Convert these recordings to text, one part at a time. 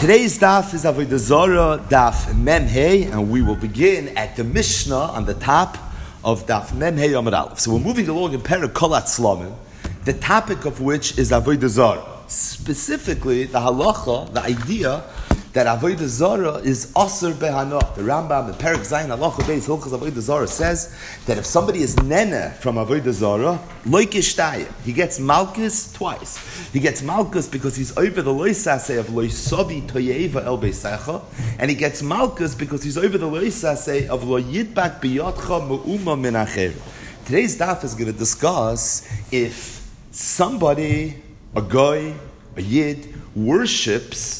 Today's daf is Avodah Zarah, daf Mem Hey, and we will begin at the Mishnah on the top of daf Mem Hey Amud Aleph. So we're moving along in Perek Kol Hatzlamim, the topic of which is Avodah Zarah. Specifically, the halacha, the idea that Avodah Zarah is Asur Behana. The Rambam in Perek Zayin Halacha Beis Hilchos Avodah Zarah says that if somebody is nene from Avodah Zarah, loik ishtayim, he gets malchus twice. He gets malchus because he's over the loisase of loisavi toyeva el beisecha, and he gets malchus because he's over the loisase of lo yidbak biyotcha me'uma min acher. Today's daf is going to discuss if somebody, a guy, a yid, worships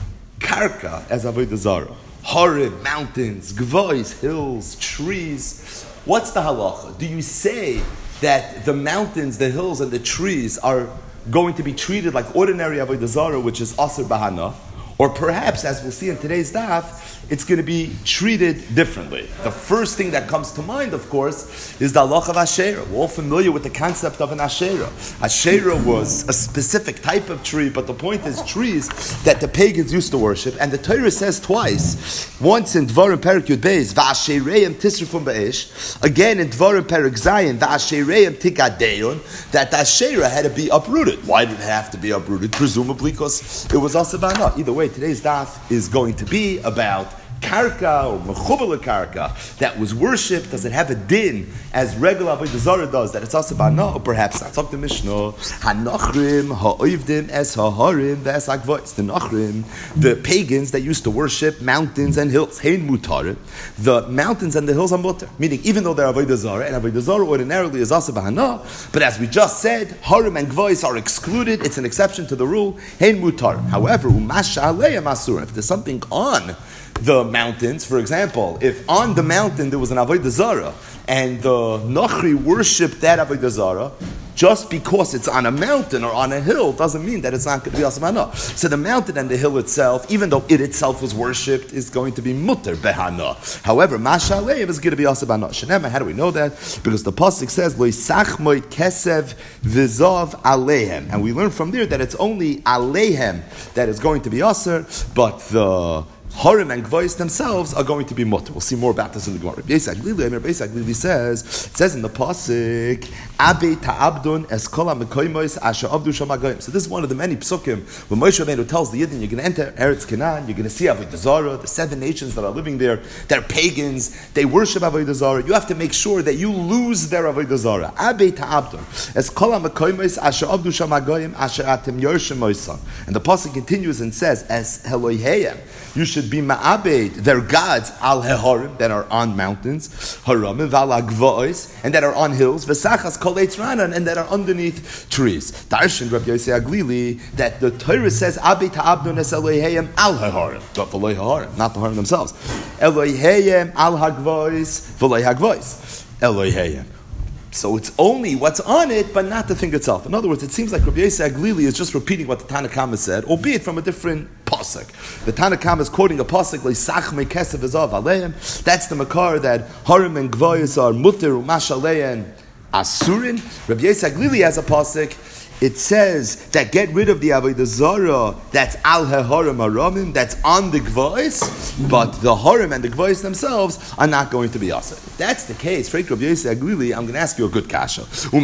karka as Avodah Zarah. Harim, mountains, gvois, hills, trees. What's the halacha? Do you say that the mountains, the hills, and the trees are going to be treated like ordinary Avodah Zarah, which is Asur Bahana? Or perhaps, as we'll see in today's daf, it's going to be treated differently. The first thing that comes to mind, of course, is the halacha of Asherah. We're all familiar with the concept of an Asherah. Asherah was a specific type of tree, but the point is trees that the pagans used to worship. And the Torah says twice, once in Dvarim Perek Yud Beis, Va'ashereim tisrufum ba'esh, again in Dvarim Perek Zayin, Va'ashereim tikadeyon, that the Asherah had to be uprooted. Why did it have to be uprooted? Presumably because it was asabana. Either way, today's daf is going to be about karka or mechubal karka that was worshipped. Does it have a din as regular Avodah Zarah does that it's asabana, or perhaps not? Talk to Mishnah. Hanachrim ha'oivdim es ha'harim ve'es ha'gvois. The nachrim, the pagans that used to worship mountains and hills, hein mutar. The mountains and the hills are mutar, meaning even though they're Avodah Zarah, and Avodah Zarah ordinarily is asabana, but as we just said, harim and gvois are excluded. It's an exception to the rule. Hein mutar. However, umasha aleim asur. If there's something on the mountains, for example, if on the mountain there was an Avodah Zarah and the Nachri worshipped that Avodah Zarah, just because it's on a mountain or on a hill doesn't mean that it's not going to be asmana. So the mountain and the hill itself, even though it itself was worshipped, is going to be mutter behana. However, masha aleim is going to be asabana. Shenema, how do we know that? Because the pasuk says lo yisachmoid kesev v'zav aleihem, and we learn from there that it's only aleihem that is going to be aser, but the Harim and Gvois themselves are going to be mutter. We'll see more about this in the Gemara. Beis Haglili says, it says in the pasuk, Abe ta'abdun es kol ha'mekoymos asher avdu sham ha'goyim. So this is one of the many psukim when Moshe Rabbeinu tells the Yidden, you're going to enter Eretz Canaan, you're going to see Avodah Zarah, the 7 nations that are living there, they're pagans, they worship Avodah Zarah. You have to make sure that you lose their Avodah Zarah. Abe ta'abdun es kol ha'mekoymos asher avdu sham ha'goyim asher atem yorshem moisan. And the pasuk continues and says, as Elohayim, you should be ma'abed, their gods, al heharim, that are on mountains, haramim, val agvois, and that are on hills, v'sachas kol eitz ranan, and that are underneath trees. Darshan Rabbi Yosei Aglili, that the Torah says, abed ta'abdun es Elohayim al heharim, but v'loi heharim, not the harim themselves. Elohayim al hagvois, v'loi hagvois. Elohayim. So it's only what's on it, but not the thing itself. In other words, it seems like Rabbi Yosei Aglili is just repeating what the Tanna Kama said, albeit from a different pasuk. The Tanna Kama is quoting a pasuk leisach me kesev v'zav aleim. That's the makar that harim and gvois are muter umash aleim asurin. Rabbi Yosei Aglili has a pasuk. It says that get rid of the Avodah Zarah that's al harim haramim, that's on the gvois, but the harim and the gvois themselves are not going to be asur. If that's the case, Rabbi Yosei Aglili, I'm going to ask you a good kasha.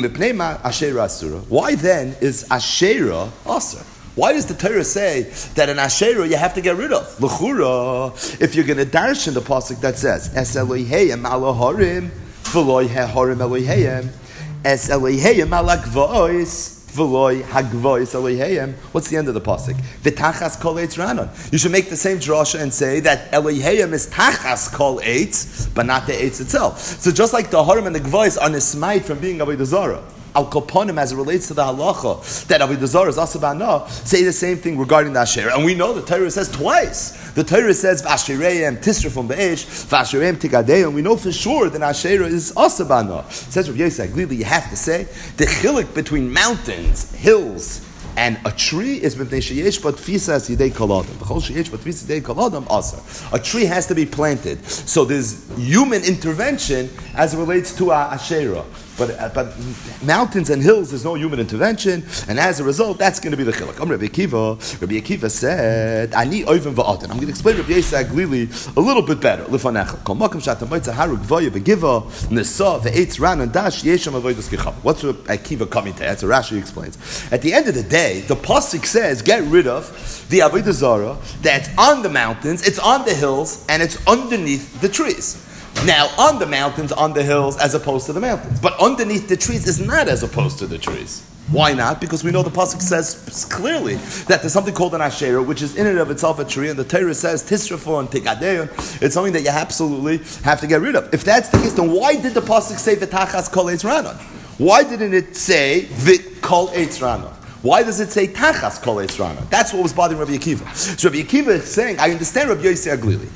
Why then is Asherah asur? Why does the Torah say that an Asherah you have to get rid of? L'chura, if you're going to darshan the pasuk that says es Elohayim al harim v'loi harim Elohayim es Elohayim al gvois. What's the end of the pasuk? V'tachas kol eitz ranon. You should make the same drasha and say that Elohayim is tachas kol eitz, but not the eitz itself. So just like the harim and the gvois are nismait from being Avodah Zarah, al koponim as it relates to the halacha that Avodah Zarah is asabana, say the same thing regarding the Asherah. And we know the Torah says twice. The Torah says v'ashereim tisrufum ba'esh, v'ashereim tigadeim. We know for sure that Asherah is asabana. Says Rabbi Yosei Aglili, you have to say the chilik between mountains, hills, and a tree is b'nei sheyesh but tfisas yidei kol adam. V'chol sheyesh but tfisas yidei kol adam asar. A tree has to be planted. So there's human intervention as it relates to Asherah. But mountains and hills, there's no human intervention, and as a result, that's going to be the chiluk. Rabbi Akiva said, "Ani oivim va'atin." I'm going to explain Rabbi Yosef Aglili a little bit better. Lifanecha. Kol makom she'atam moitza harug v'ya v'giva nesa v'eitz ran and dash yesham avodas kichav. What's Rabbi Akiva coming to? That's what Rashi explains. At the end of the day, the pasuk says, "Get rid of the avodah zarah that's on the mountains, it's on the hills, and it's underneath the trees." Now, on the mountains, on the hills, as opposed to the mountains. But underneath the trees is not as opposed to the trees. Why not? Because we know the pasuk says clearly that there's something called an asherah, which is in and of itself a tree, and the Torah says tisrafo and tigadeon. It's something that you absolutely have to get rid of. If that's the case, then why did the pasuk say v'tachas kol eitz ranon? Why didn't it say v'it kol eitz ranon? Why does it say tachas kol eitz ranon? That's what was bothering Rabbi Akiva. So Rabbi Akiva is saying, I understand Rabbi Yosef Aglili.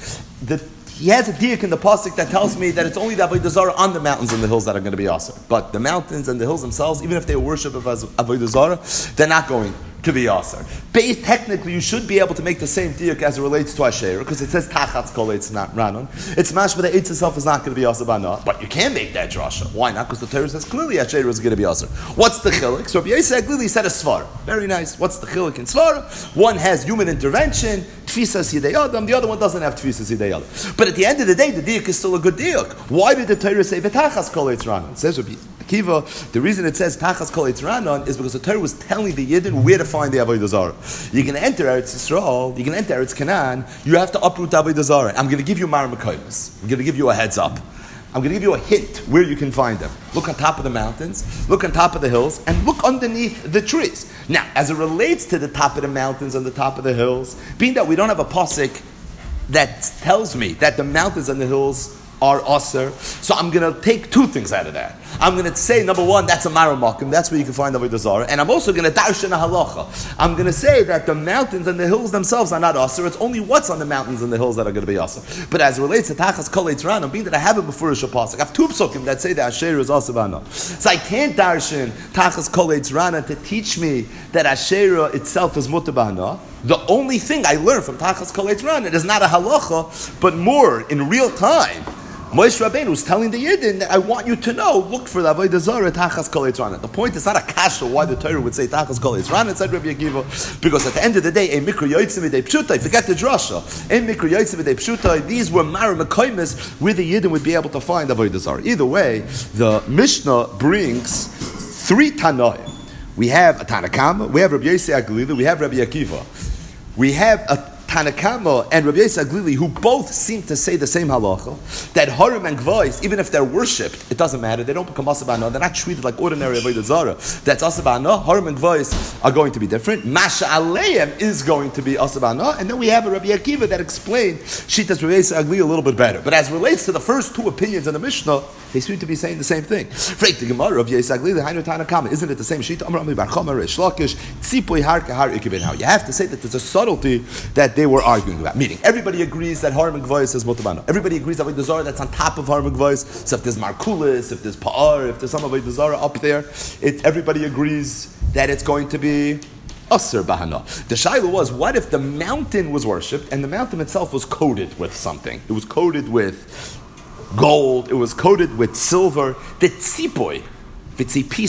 He has a diak in the pasuk that tells me that it's only the avodah zarah on the mountains and the hills that are going to be asur. But the mountains and the hills themselves, even if they worship of avodah zarah, they're not going to be asur. Technically, you should be able to make the same diak as it relates to asherah, because it says tachatz kol eitz ranon. It's mashma the eitz itself is not going to be asur b'ana, but you can make that drasha. Why not? Because the Torah says clearly asherah is going to be asur. What's the chiluk? So Rabbi Yosef Aglili said a svara. Very nice. What's the chiluk in svara? One has human intervention, tfisas yidei adam. The other one doesn't have tfisas yidei adam. But at the end of the day, the diak is still a good diak. Why did the Torah say v'tachas kol eitz ranon? It says Rabbi Akiva, the reason it says tachas kol eitz ranon is because the Torah was telling the Yidden where to find the avodah zarah. You can enter Eretz Yisrael, you can enter Eretz Canaan, you have to uproot the avodah zarah. I'm going to give you Mar Mekaymis. I'm going to give you a heads up. I'm going to give you a hint where you can find them. Look on top of the mountains, look on top of the hills, and look underneath the trees. Now, as it relates to the top of the mountains and the top of the hills, being that we don't have a pasuk that tells me that the mountains and the hills are aser, so I'm going to take two things out of that. I'm going to say, number one, that's a maramakim, that's where you can find avodah zarah, and I'm also going to darshan a halacha. I'm going to say that the mountains and the hills themselves are not aser, it's only what's on the mountains and the hills that are going to be aser. But as it relates to tachas kol eitz ranon, being that I have it before a pasuk, I have two psukim that say that asher is aser b'ana. So I can't darshan tachas kol eitz ranon to teach me that asher itself is mutar b'ana. The only thing I learned from tachas kol eitz ranon is not a halacha, but more in real time. Moshe Rabbeinu was telling the Yidden that I want you to know, look for the avodah zarah tachas kol eitz ranon. The point is not a kasha why the Torah would say tachas kol eitz ranon, said Rabbi Akiva, because at the end of the day, a mikra yotzim v'dei pshutai, forget the drasha, a mikra yotzim v'dei pshutai, these were mara mekaymis where the Yidden would be able to find avodah zarah. Either way, the Mishnah brings three Tanaim. We have a Tanakama, we have Rabbi Yosef Aglili, we have Rabbi Akiva. We have a Tanakama and Rabbi Yosef Aglili, who both seem to say the same halacha, that Harim and Gvais, even if they're worshipped, it doesn't matter, they don't become Asabana, they're not treated like ordinary Avodah Zarah. That's Asabana, Harim and Gvais are going to be different. Masha Aleim is going to be Asabana, and then we have a Rabbi Akiva that explained Shitas Rabbi Yosef Aglili a little bit better. But as it relates to the first two opinions in the Mishnah, they seem to be saying the same thing. Freik the Gemara, Rabbi Yosef Aglili, Hainu Tanakama, isn't it the same Shita? Amar Amri Bar Chama, Reish Lakish, Tzipoi Har Kahar Ikibin. You have to say that there's a subtlety that they were arguing about. Meaning, everybody agrees that Harim and Gvais is Mutabana. Everybody agrees that Avodah Zarah that's on top of Harim and Gvais. So if there's Markulis, if there's Pa'ar, if there's some Avodah Zarah up there, everybody agrees that it's going to be Asr Bahana. The Shaila was, what if the mountain was worshipped and the mountain itself was coated with something? It was coated with gold, it was coated with silver. The tzipoi, the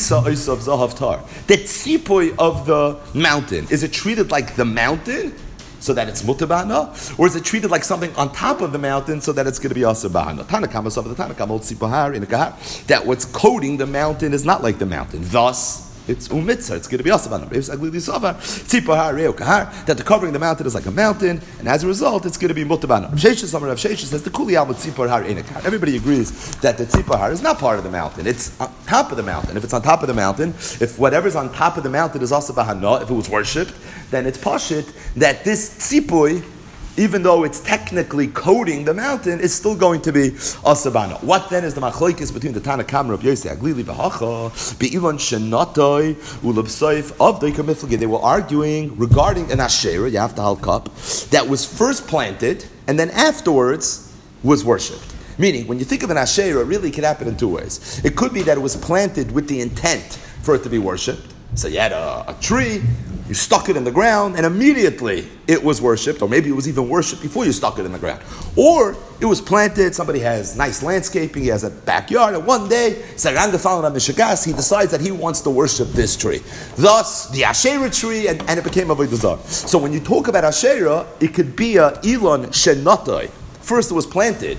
tzipoi of the mountain, is it treated like the mountain so that it's mutabana, or is it treated like something on top of the mountain so that it's going to be asur bahana? Tanakama, so the Tanakama, old tzipahar in a kahar, that what's coating the mountain is not like the mountain. Thus, it's umitzah, it's going to be asur bahana. That the covering the mountain is like a mountain, and as a result, it's going to be mutabana. Rav Sheshes says the kuli al tzipahar in a kahar. Everybody agrees that the tzipahar is not part of the mountain; it's on top of the mountain. If it's on top of the mountain, if whatever's on top of the mountain is asur bahana, if it was worshipped, then it's pashit that this tzipui, even though it's technically coating the mountain, is still going to be asabana. What then is the machlokes between the Tanakam Rabbi Yosef Aglili v'hacha be'ilan shenatoi ulabsoif of the kamiflage? They were arguing regarding an asherah, you have to halk up, that was first planted and then afterwards was worshipped. Meaning, when you think of an asherah, it really could happen in two ways. It could be that it was planted with the intent for it to be worshipped. So you had a tree, You stuck it in the ground, and immediately it was worshipped, or maybe it was even worshipped before you stuck it in the ground. Or it was planted, somebody has nice landscaping, he has a backyard, and one day, he decides that he wants to worship this tree. Thus, the Asherah tree, and it became Avodah Zarah. So when you talk about Asherah, it could be a Elon Shenatoi. First it was planted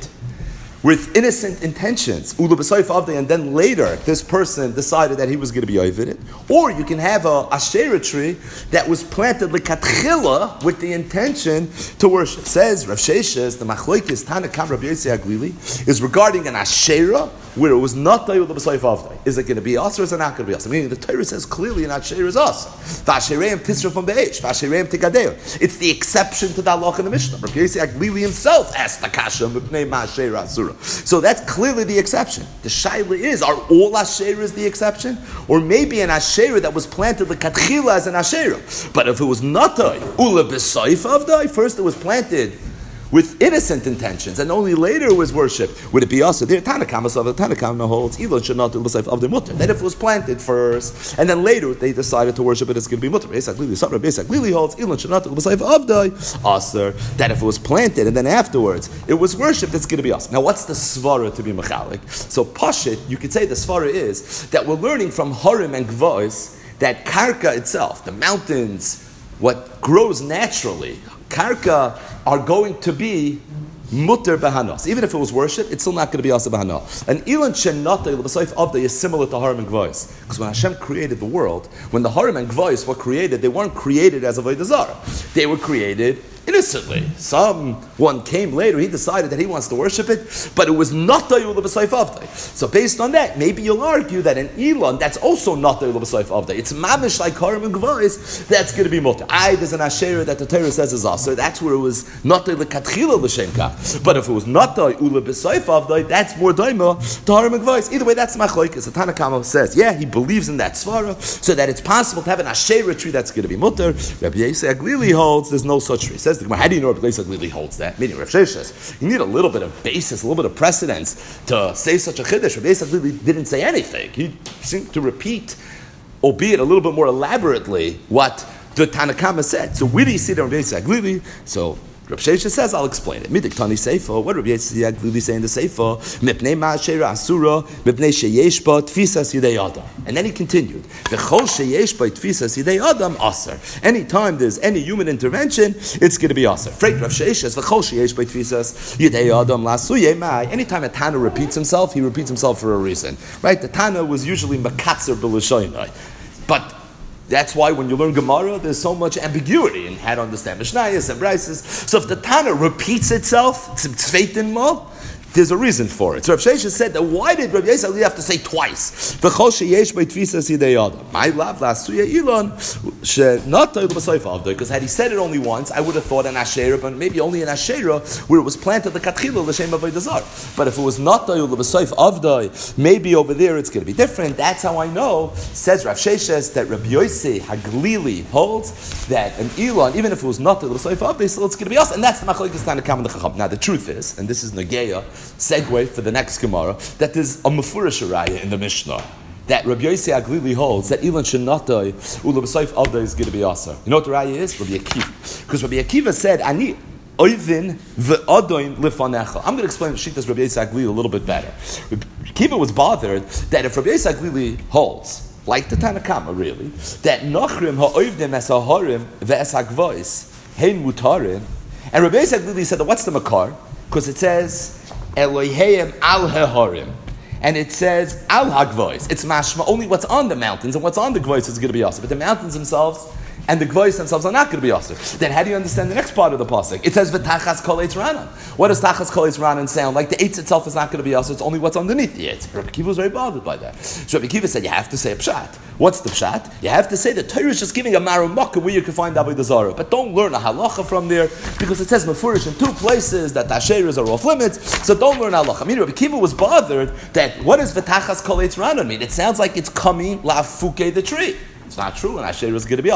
with innocent intentions, and then later this person decided that he was going to be oivid. Or you can have a Asherah tree that was planted lekatchila with the intention to worship. It says Rav Sheshes, the Machlokes Tanakam Rabbi Yossi Aglili, is regarding an Asherah where it was not Dayul B'Soif Avdai. Is it going to be us or is it not going to be us? Meaning the Torah says clearly an Asherah is us. V'Ashereim Tisra from Be'esh, V'Ashereim Tigadeo. It's the exception to the halacha in the Mishnah. Rabbi Yossi Aglili himself asked the Kasha, Mipnei Ma'Asherah Asura. So that's clearly the exception. The shaila is, are all Asherahs the exception? Or maybe an Asherah that was planted lekatchila as an Asherah. But if it was not Ula B'Soif Avdai, first it was planted with innocent intentions, and only later it was worshipped. Would it be also there? Tanakama holds Elon should not do l'sayf of the mutter. Then if it was planted first, and then later they decided to worship it, it's going to be mutter. Basically holds Elon should not do l'sayf of the aser. That if it was planted and then afterwards it was worshipped, it's going to be aser. Now, what's the svara to be mechalik? So pashit, you could say the svara is that we're learning from Harim and Gvois that karka itself, the mountains, what grows naturally, karka are going to be mutter b'hanos. Even if it was worship, it's still not going to be asa b'hana. And ilan shenatay l'b'soif avda is similar to Harim and Gvois. Because when Hashem created the world, when the Harim and Gvois were created, they weren't created as a Avodah Zarah. They were created innocently. Someone came later, he decided that he wants to worship it, but it was not Dayul B'Soif Avdai. So based on that, maybe you'll argue that an Elon, that's also not Dayul B'Soif Avdai. It's mamish like Harim and Gvois, that's going to be mutter. There's an Asherah that the Torah says is Aser, that's where it was not Dayul L'Katchila L'Shem Kach. But if it was not Dayul B'Soif Avdai, that's more Daima to Harim and Gvois. Either way, that's Machlokes. The Tanakama says, he believes in that Svara, so that it's possible to have an Asherah tree that's going to be mutter. Rabbi Yossi Aglili holds, there's no such tree. Says the Gemara, how do you know Rabbi Yossi Aglili holds that? Meaning Rav Sheshes, you need a little bit of basis, a little bit of precedence to say such a chiddush. Rabbi Yossi Aglili didn't say anything. He seemed to repeat, albeit a little bit more elaborately, what the Tanakama said. So where do you see the Rabbi Yossi Aglili? So Rav Sheshes says, I'll explain it. Midik Tani Seifa, what Rabbi Yossi Aglili say in the Seifa? Mipnei ma'asherah asura, mipnei sheyesh ba tfisas yidei adam. And then he continued, V'chol sheyesh ba tfisas yidei adam aser. Anytime there's any human intervention, it's going to be aser. Freit Rav Sheshes, V'chol sheyesh ba tfisas yidei adam lasuye mai. Anytime a Tana repeats himself, he repeats himself for a reason. Right? The Tana was usually makatzer b'l'shoynai. But that's why when you learn Gemara, there's so much ambiguity in how to understand Mishnayos and Brises. So if the Tana repeats itself, tzveitin mo, there's a reason for it. So Rav Sheshes said that why did Rabbi Yossi Aglili have to say twice? V'chol sheyesh b'tfisas yidei adam. My love lasuya ilon not b'soif avdai. Because had he said it only once, I would have thought an Asherah, but maybe only an Asherah where it was planted the katchila l'shem avodah zarah. But if it was not b'soif avdai, maybe over there it's going to be different. That's how I know. Says Rav Sheshes that Rabbi Yossi Aglili holds that an ilon, even if it was not b'soif avdai, still it's going to be us, and that's the machlokes Tanakam and the Chacham. Now the truth is, and this is Nageya, segue for the next Gemara, that there's a Mefurish Raya in the Mishnah that Rabbi Yossi Aglili holds that Elon Shenatoi Ula B'Soif Avda is going to be Aser. You know what the Raya is? Rabbi Akiva. Because Rabbi Akiva said, Ani Oivin V'Adoin Lifanecha. I'm going to explain the Shittas Rabbi Yossi Aglili a little bit better. Rabbi Akiva was bothered that if Rabbi Yossi Aglili holds, like the Tanakama really, that Nachrim Ha'oivdim Es HaHarim Ve'es HaGvois Hein Mutarin, and Rabbi Yossi Aglili said, what's the Makar? Because it says Eloheim al heharim, and it says al hagvois. It's mashma only what's on the mountains and what's on the gvois is going to be awesome. But the mountains themselves and the gvois themselves are not going to be awesome. Then how do you understand the next part of the pasuk? It says v'tachas kol eitz ranan. What does tachas kol eitz ranan sound like? The eitz itself is not going to be awesome. It's only what's underneath the eitz. Rabbi Akiva was very bothered by that. So Rabbi Akiva said you have to say a pshat. What's the pshat? You have to say the Torah is just giving a maramaka where you can find Avodah Zarah, but don't learn a halacha from there because it says mefurish in two places that the asheras are off limits. So don't learn halacha. I mean, Rabbi Akiva was bothered that what does v'tachas kol eitz ranan mean? It sounds like it's coming lafuke the tree. It's not true, and Asherah is going to be us.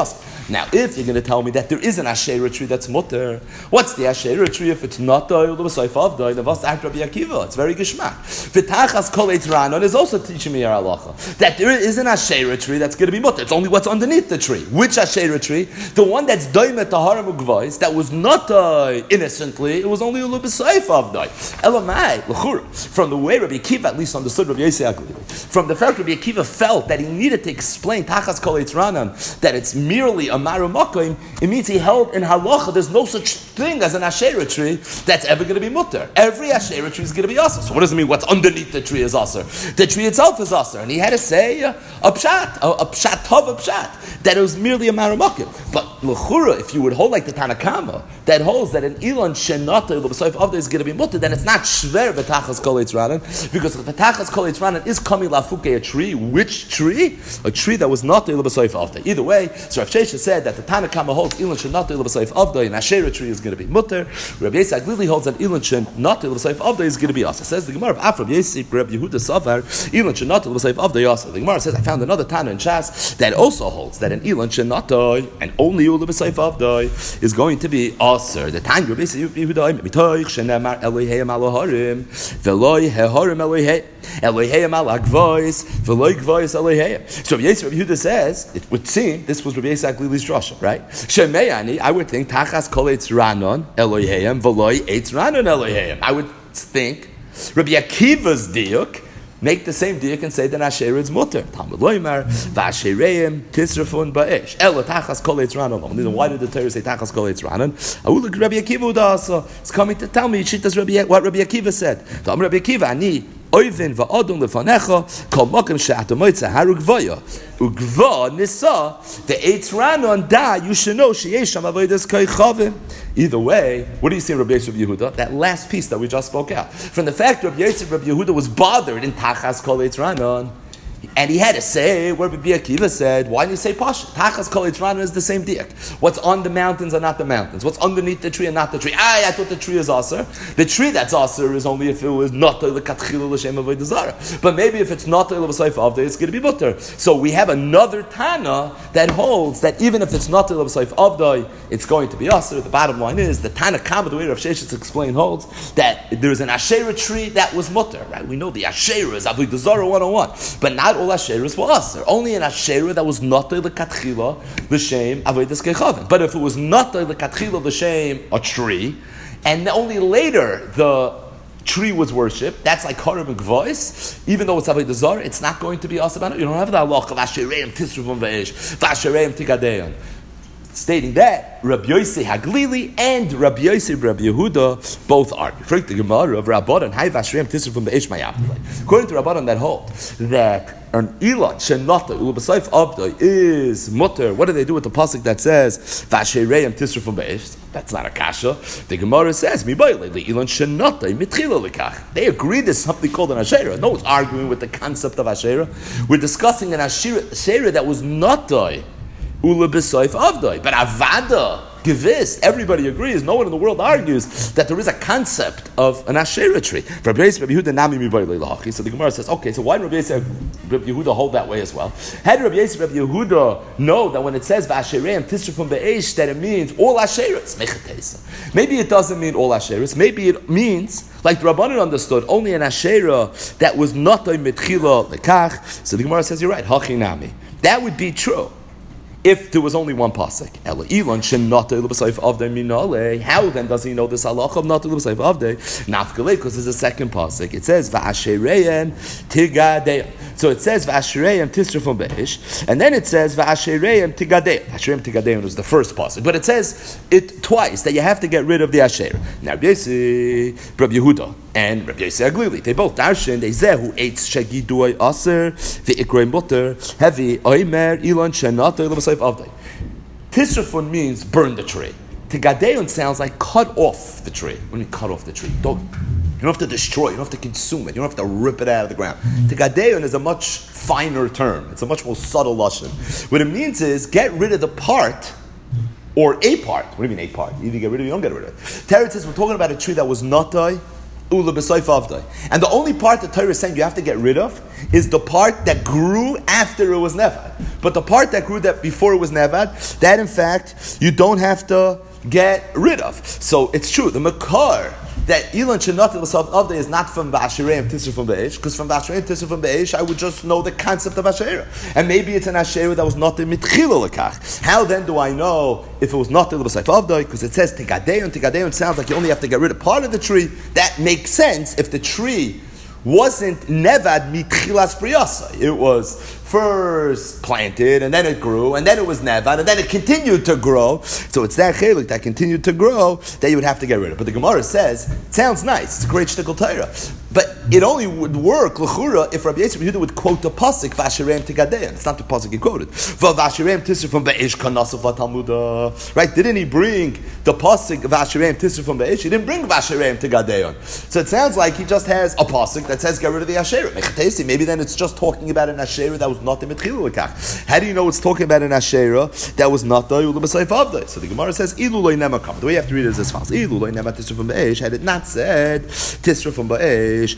Now, if you're going to tell me that there is an Asherah tree that's mutter, what's the Asherah tree if it's not then what's the act Rabbi Akiva? It's very geschmack. V'tachas kol eitz ranon is also teaching me our halacha that there is an Asherah tree that's going to be mutter. It's only what's underneath the tree. Which Asherah tree? The one that's doimet taharim ugvais that was not innocently. It was only ulu b'soif avdai. Elamai l'chura. From the way Rabbi Akiva at least understood Rabbi Yossi Aglili, from the fact Rabbi Akiva felt that he needed to explain tachas kol eitz ranon that it's merely a maru makoim, it means he held in halacha there's no such thing as an Asherah tree that's ever going to be mutter. Every Asherah tree is going to be aser. So what does it mean what's underneath the tree is aser? The tree itself is aser. And he had to say a pshat tov, a pshat, that it was merely a maru makoim. But l'chura, if you would hold like the Tanakama, that holds that an ilan shenata l'b'soif avda is going to be mutter, then it's not shver v'tachas kol eitz ranon, because if v'tachas kol eitz ranon is coming lafuke a tree, which tree? A tree that was not l'b'soif avda. Either way, so Rav Shesha said that the Tanakama holds ilan shenata l'b'soif avda, an Asherah tree is going to be mutter. Rabbi Yossi Aglili holds that ilan shenata l'b'soif avda is going to be asa. Says the Gemara of Afrav Yossi Rabbi Yehuda Savar ilan shenata l'b'soif avda asa. The Gemara says I found another Tana in Shas that also holds that an ilan shenata and only l'b'soif avda is going to be aser. The Tanya Rabbi Yehuda mitoich shenemar Elohim Eloharim veloy heharim Elohim alagvois veloy gvois Elohim. So Rabbi Yehuda says it would seem this was Rabbi Yossi Aglili's drasha, right? Shemeyani, I would think tachas kol eitz ranon Elohim veloy eitz ranon Elohim. I would think Rabbi Akiva's diuk make the same diuk and say that Asherah is mutter. Talmud loymar v'ashereim tisrafun ba'esh. Ela tachas kol eitz ranon. Then why did the Torah say tachas kol eitz ranon? Awulik Rabbi Akiva udasa. It's coming to tell me what Rabbi Akiva said. Talmud Rabbi Akiva ani oivin va'odum lefanecha kol mokem she'atomoitza harugvaya ugva nisa the eitz ranon da you should know sheyesh sham avodas koichavim. Either way, what do you say, Rabbi Yossi Rabbi Yehuda? That last piece that we just spoke out. From the fact that Rabbi Yossi Rabbi Yehuda was bothered in Tachas Kol Eitz Ranon, and he had to say where Rabbi Akiva said, why didn't you say Pasha? Tachas Kol Eitz Ranon is the same diak. What's on the mountains are not the mountains. What's underneath the tree and not the tree. I thought the tree is aser. The tree that's aser is only if it was not the katchila l'shem avodah zara. But maybe if it's not the l'b'soif avda, it's going to be butter. So we have another Tana that holds that even if it's not the l'b'soif avda, it's going to be aser. The bottom line is the Tana Kama, the way Rav Sheshes explained, holds that there's an Asherah tree that was mutter. Right? We know the Asherah is avodah zara 101, but not all Asherahs were aser. Only an Asherah that was not the katchila l'shem avodas kechavim. But if it was not the katchila l'shem a tree, and only later the tree was worshipped, that's like Harim and Gvois, even though it's avodah zara, it's not going to be aser. You don't have the halach of Ashereim tisruvim ve'esh, v'ashereim tigadeon. Stating that Rabbi Yossi Haglili and Rabbi Yossi Rabbi Yehuda both argue. According to Rabbanan, that hold that an ilan shenata ulubasayf avda is mutter. What do they do with the pasuk that says v'ashereim tisrufim be'esh? That's not a kasha. The Gemara says mibayle the ilan shenata mitchila lekach. They agree there's something called an asherah. No one's arguing with the concept of asherah. We're discussing an asherah that was not Ula b'soif avdoi. But avada, gewiss, everybody agrees, no one in the world argues that there is a concept of an Asherah tree. So the Gemara says, okay, so why did Rabbi Yehuda hold that way as well? How did Rabbi Yehuda know that when it says v'ashereim tisrufim be'esh, that it means all Asherahs? Maybe it doesn't mean all Asherahs. Maybe it means, like the Rabbanan understood, only an Asherah that was not a mitchila lekach. So the Gemara says, you're right, hachinami. That would be true if there was only one pasuk. How then does he know this halacha of not l'b'soif avdei? Nafkalei, because there's a second pasuk. It says v'ashereim tigadeim. So it says v'ashereim tisrufim be'esh, and then it says v'ashereim tigadeim. Ashereim tigadeim was the first pasuk, but it says it twice that you have to get rid of the asher. Now Rabbi Yehuda and Rabbi Yossi Aglili, they both darshan. They zehu eitz shegidui aser v'ikroi mutter heavy oimer ilan shenata l'b'soif avdei. Tisrufun means burn the tree. Tigadeon sounds like cut off the tree. When you cut off the tree, you don't have to destroy, you don't have to consume it, you don't have to rip it out of the ground. Tigadeon is a much finer term. It's a much more subtle lashon. What it means is get rid of the part or a part. What do you mean a part? You either get rid of it or you don't get rid of it. Teretz says we're talking about a tree that was natai ula b'soif avdai. And the only part the Torah is saying you have to get rid of is the part that grew after it was nevad. But the part that grew that before it was nevad, that in fact you don't have to get rid of. So it's true, the makar that Ilan Shenotel Avda is not from Ba'ashireim Tisra from Be'esh, because from Ba'ashireim Tisra from Be'esh, I would just know the concept of Asherah. And maybe it's an Asherah that was not in Mitchila Lekach. How then do I know if it was not in L'Basayf Avda? Because it says Tigadeon. Tigadeon sounds like you only have to get rid of part of the tree. That makes sense if the tree wasn't nevad mitchilas priyasa. It was first planted, and then it grew, and then it was nevad, and then it continued to grow. So it's that chelik that continued to grow that you would have to get rid of. But the Gemara says, it sounds nice, it's a great shtickle Torah. But it only would work, l'chura, if Rabbi Yisrael Yehuda would quote the pasuk, V'asherem tigadein. It's not the pasuk he quoted. V'asherem tisra from Be'esh kanasuf v'talmuda. Right? Didn't he bring the pasuk, V'asherem tisra from Be'esh? He didn't bring V'asherem tigadein. So it sounds like he just has a pasuk that says get rid of the Asherah. Maybe then it's just talking about an Asherah that was not the Metchilu Lekach. How do you know it's talking about an Asherah that was not the Ula B'Sayf Avdai? So the Gemara says, Ilu loy nema kam. The way you have to read it is as follows. Ilu loy nema tisra from Be'esh. Had it not said tisra from Be'esh,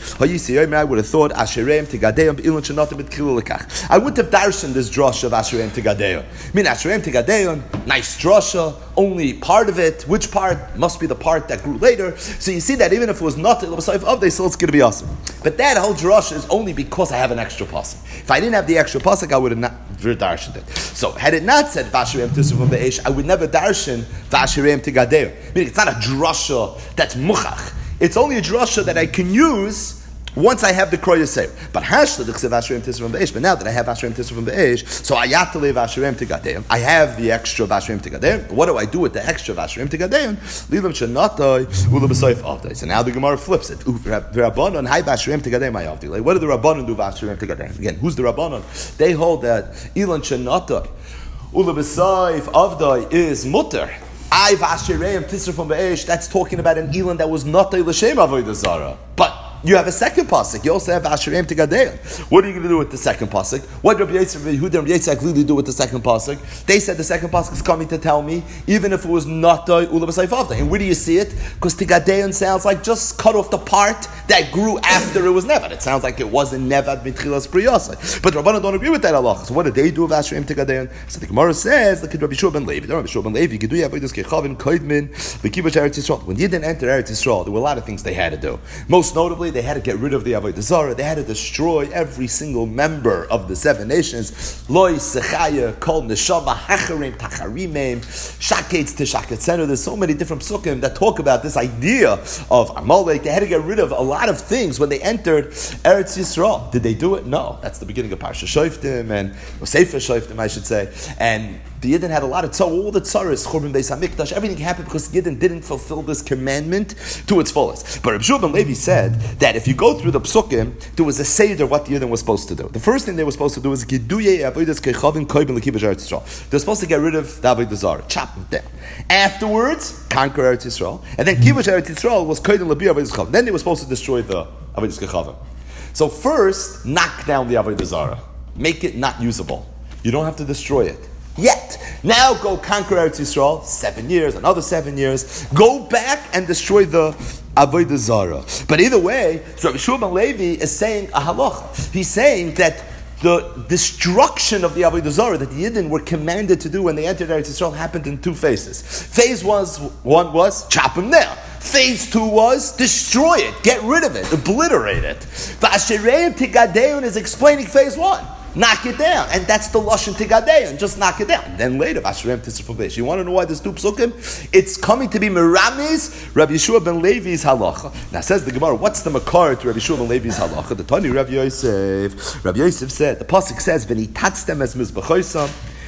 I would have thought Asherem Tigadeim Ilan Shenotel Metchilu Lekach. I wouldn't have darshan this drasha of Asherem Tigadeim. I mean, Asherem Tigadeim, nice drasha, only part of it. Which part must be the part that grew later? So you see that even if it was not the Ula B'Sayf Avdai, still it's going to be awesome. But that whole drasha is only because I have an extra pasuk. If I didn't have the extra pasuk, I would have not darshaned it. So had it not said V'asherem Tisra from Be'esh, I would never darshan V'asherem Tigadeim. Meaning it's not a drasha that's muchach. It's only a drasha that I can use once I have the Kroya Seir. But Hashla d'chsev Asherem Tisra from Be'esh. But now that I have Asherem Tisra from Be'esh, so Ayatale Asherem Tigadeim, I have the extra Asherem Tigadeim. What do I do with the extra Asherem Tigadeim? Lilam Shanatai Ula B'Sayf Avdai. So now the Gemara flips it. Rabbanon Hai Asherem Tigadeim Ayavdi. What do the Rabbanon do with Asherem Tigadeim? Again, who's the Rabbanon? They hold that Ilan Shanatai Ula B'Sayf Avdai is mutter. I Asherem Tisra from Be'esh. That's talking about an Ilan that was not a L'Shem Avodah Zarah. But you have a second pasuk. You also have Asherem Tigadein. What are you going to do with the second pasuk? What did Rabbi Yisrael Yehuda and Rabbi Yitzchak Lili do with the second pasuk? They said the second pasuk is coming to tell me, even if it was not Ula B'Sayf Avdai. And where do you see it? Because Tigadein sounds like just cut off the part that grew after it was nevad. It sounds like it wasn't nevad mitchilas priyasai. But Rabbanan don't agree with that halacha. So what did they do with Asherem Tigadein? So the Gemara says, look at Rabbi Shua ben Levi. Rabbi Shua ben Levi, Geduya Avodas Kechavin Koidmin L'Kibush Eretz Yisrael. When you didn't enter Eretz Yisrael, there were a lot of things they had to do. Most notably, they had to get rid of the Avodah Zarah. They had to destroy every single member of the 7 nations. Loi, Sechaya, Kol, Neshama, Hacharim, Tacharimim, Shaketz, Teshaketzenu. There's so many different psukim that talk about this idea of Amalek. They had to get rid of a lot of things when they entered Eretz Yisrael. Did they do it? No. That's the beginning of Parsha Shoftim, and Sefer Shoftim, I should say. And the Yidden had a lot of all the tzaras, Churban Beis HaMikdash, everything happened because Yidden didn't fulfill this commandment to its fullest. But Rabbi Shua ben Levi said that if you go through the psukim, there was a seder of what the Yidden was supposed to do. The first thing they were supposed to do was Geduye Avodas Kechavin Koibin L'Kibush Eretz Yisrael. They're supposed to get rid of the Avodah Zarah, chop them down. Afterwards, conquer Eretz Yisrael, and then Kibush Eretz Yisrael was Koibin L'Bi Avodas Kechavin. Then they were supposed to destroy the Avodas Kechavin. So first, knock down the Avodah Zarah, make it not usable. You don't have to destroy it yet. Now go conquer Eretz Yisrael, 7 years, another 7 years. Go back and destroy the Avodah Zarah. But either way, so Rabbi Shua ben Levi is saying a halacha. He's saying that the destruction of the Avodah Zarah that the Yidden were commanded to do when they entered Eretz Yisrael happened in 2 phases. Phase 1 was chop them down. Phase 2 was destroy it, get rid of it, obliterate it. V'asherem Tigadein is explaining phase 1. Knock it down. And that's the Lashon Tigadein. Just knock it down. And then later, Asherem Tisra from Be'esh. You want to know why there's 2 psukim? It's coming to be Meramis, Rabbi Yeshua ben Levi's halacha. Now says the Gemara, what's the makar to Rabbi Yeshua ben Levi's halacha? The Tani Rabbi Yosef. Rabbi Yosef said, the pasuk says, V'nitatztem es mizbechoisam,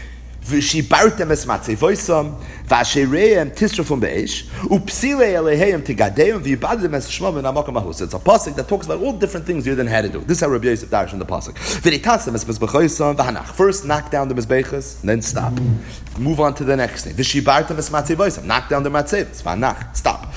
v'shibartem es matzevoisam, v'ashereim tisra from Be'esh, upsile eleheim tigadeim, v'yibadem es shmam v'namakam ahus. It's a pasuk that talks about all different things you didn't have to do. This is how Rabbi Yosef darshan the pasuk. V'nitatztem es mizbechoisam, v'hanach. First, knock down the mizbechas, and then stop. Move on to the next thing. V'shibartem es matzevoisam. Knock down the matzevos. V'hanach. Stop.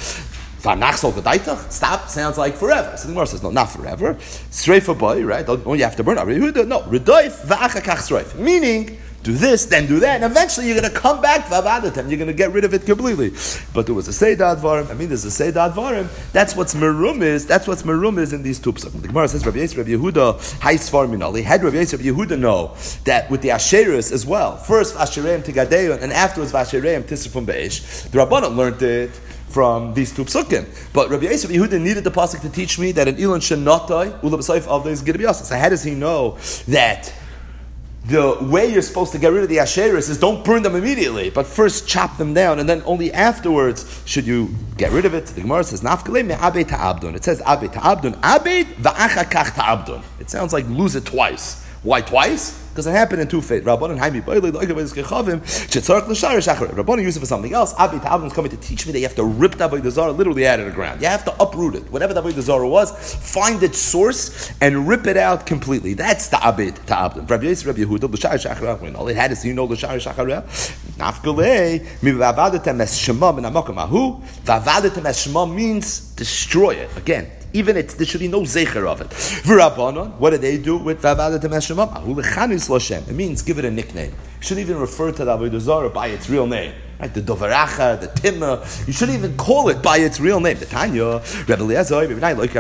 Stop sounds like forever. So the Gemara says, no, not forever. Sreifa boy, right? Don't you have to burn up? No, redoif v'achakach sreif. Meaning, do this, then do that, and eventually you're going to come back v'avadatem. You're going to get rid of it completely. But there was a Seidah Dvarim. There's a Seidah Dvarim. That's what's merum is. That's what's merum is in these two psukim. The Gemara says Rabbi Yisrael, Rabbi Yehuda, Hai Svar Minali. Had Rabbi Yisrael, Rabbi Yehuda know that with the Asheris as well. First Ashereim Tigadeon, and afterwards Ashereim Tisrufum Beish. The Rabbanon learned it from these two psukim. But Rabbi Yisrael Yehuda needed the pasuk to teach me that an Elon Shenotai Ula B'Soif of is going to be us. So how does he know that the way you're supposed to get rid of the Asheris is don't burn them immediately, but first chop them down, and then only afterwards should you get rid of it? The Gemara says Nafkalei me Abed Ta'abdun. It says Abed Ta'abdun. Abed va'acha kach Ta'abdun. It sounds like lose it twice. Why twice? Because it happened in two faith. Rabbanan Haimi Boile Loike Boile Skechavim Shetzarch L'Sharish Acharei. Rabbanan used it for something else. Abed Ta'abdun is coming to teach me that you have to rip the Avodah Zarah literally out of the ground. You have to uproot it. Whatever the Avodah Zarah was, find its source and rip it out completely. That's the Abed Ta'abdun. Rabbi Yisrael, Rabbi Yehuda, L'Sharish Acharei. All it had is, you know, L'Sharish Acharei. Nafkalei mi v'avadetem es Shema min hamakom ahu. V'avadetem es Shema means destroy it. Again, even there should be no zecher of it. V'Rabbanon, what do they do with V'avadetem es Shema? Ahu lechanus l'Shem. It means give it a nickname. You shouldn't even refer to the Avodah Zarah by its real name. Right? The Dovaracha, the Timma. You shouldn't even call it by its real name. The Tanya, Rebbe Eliezer, how do you know that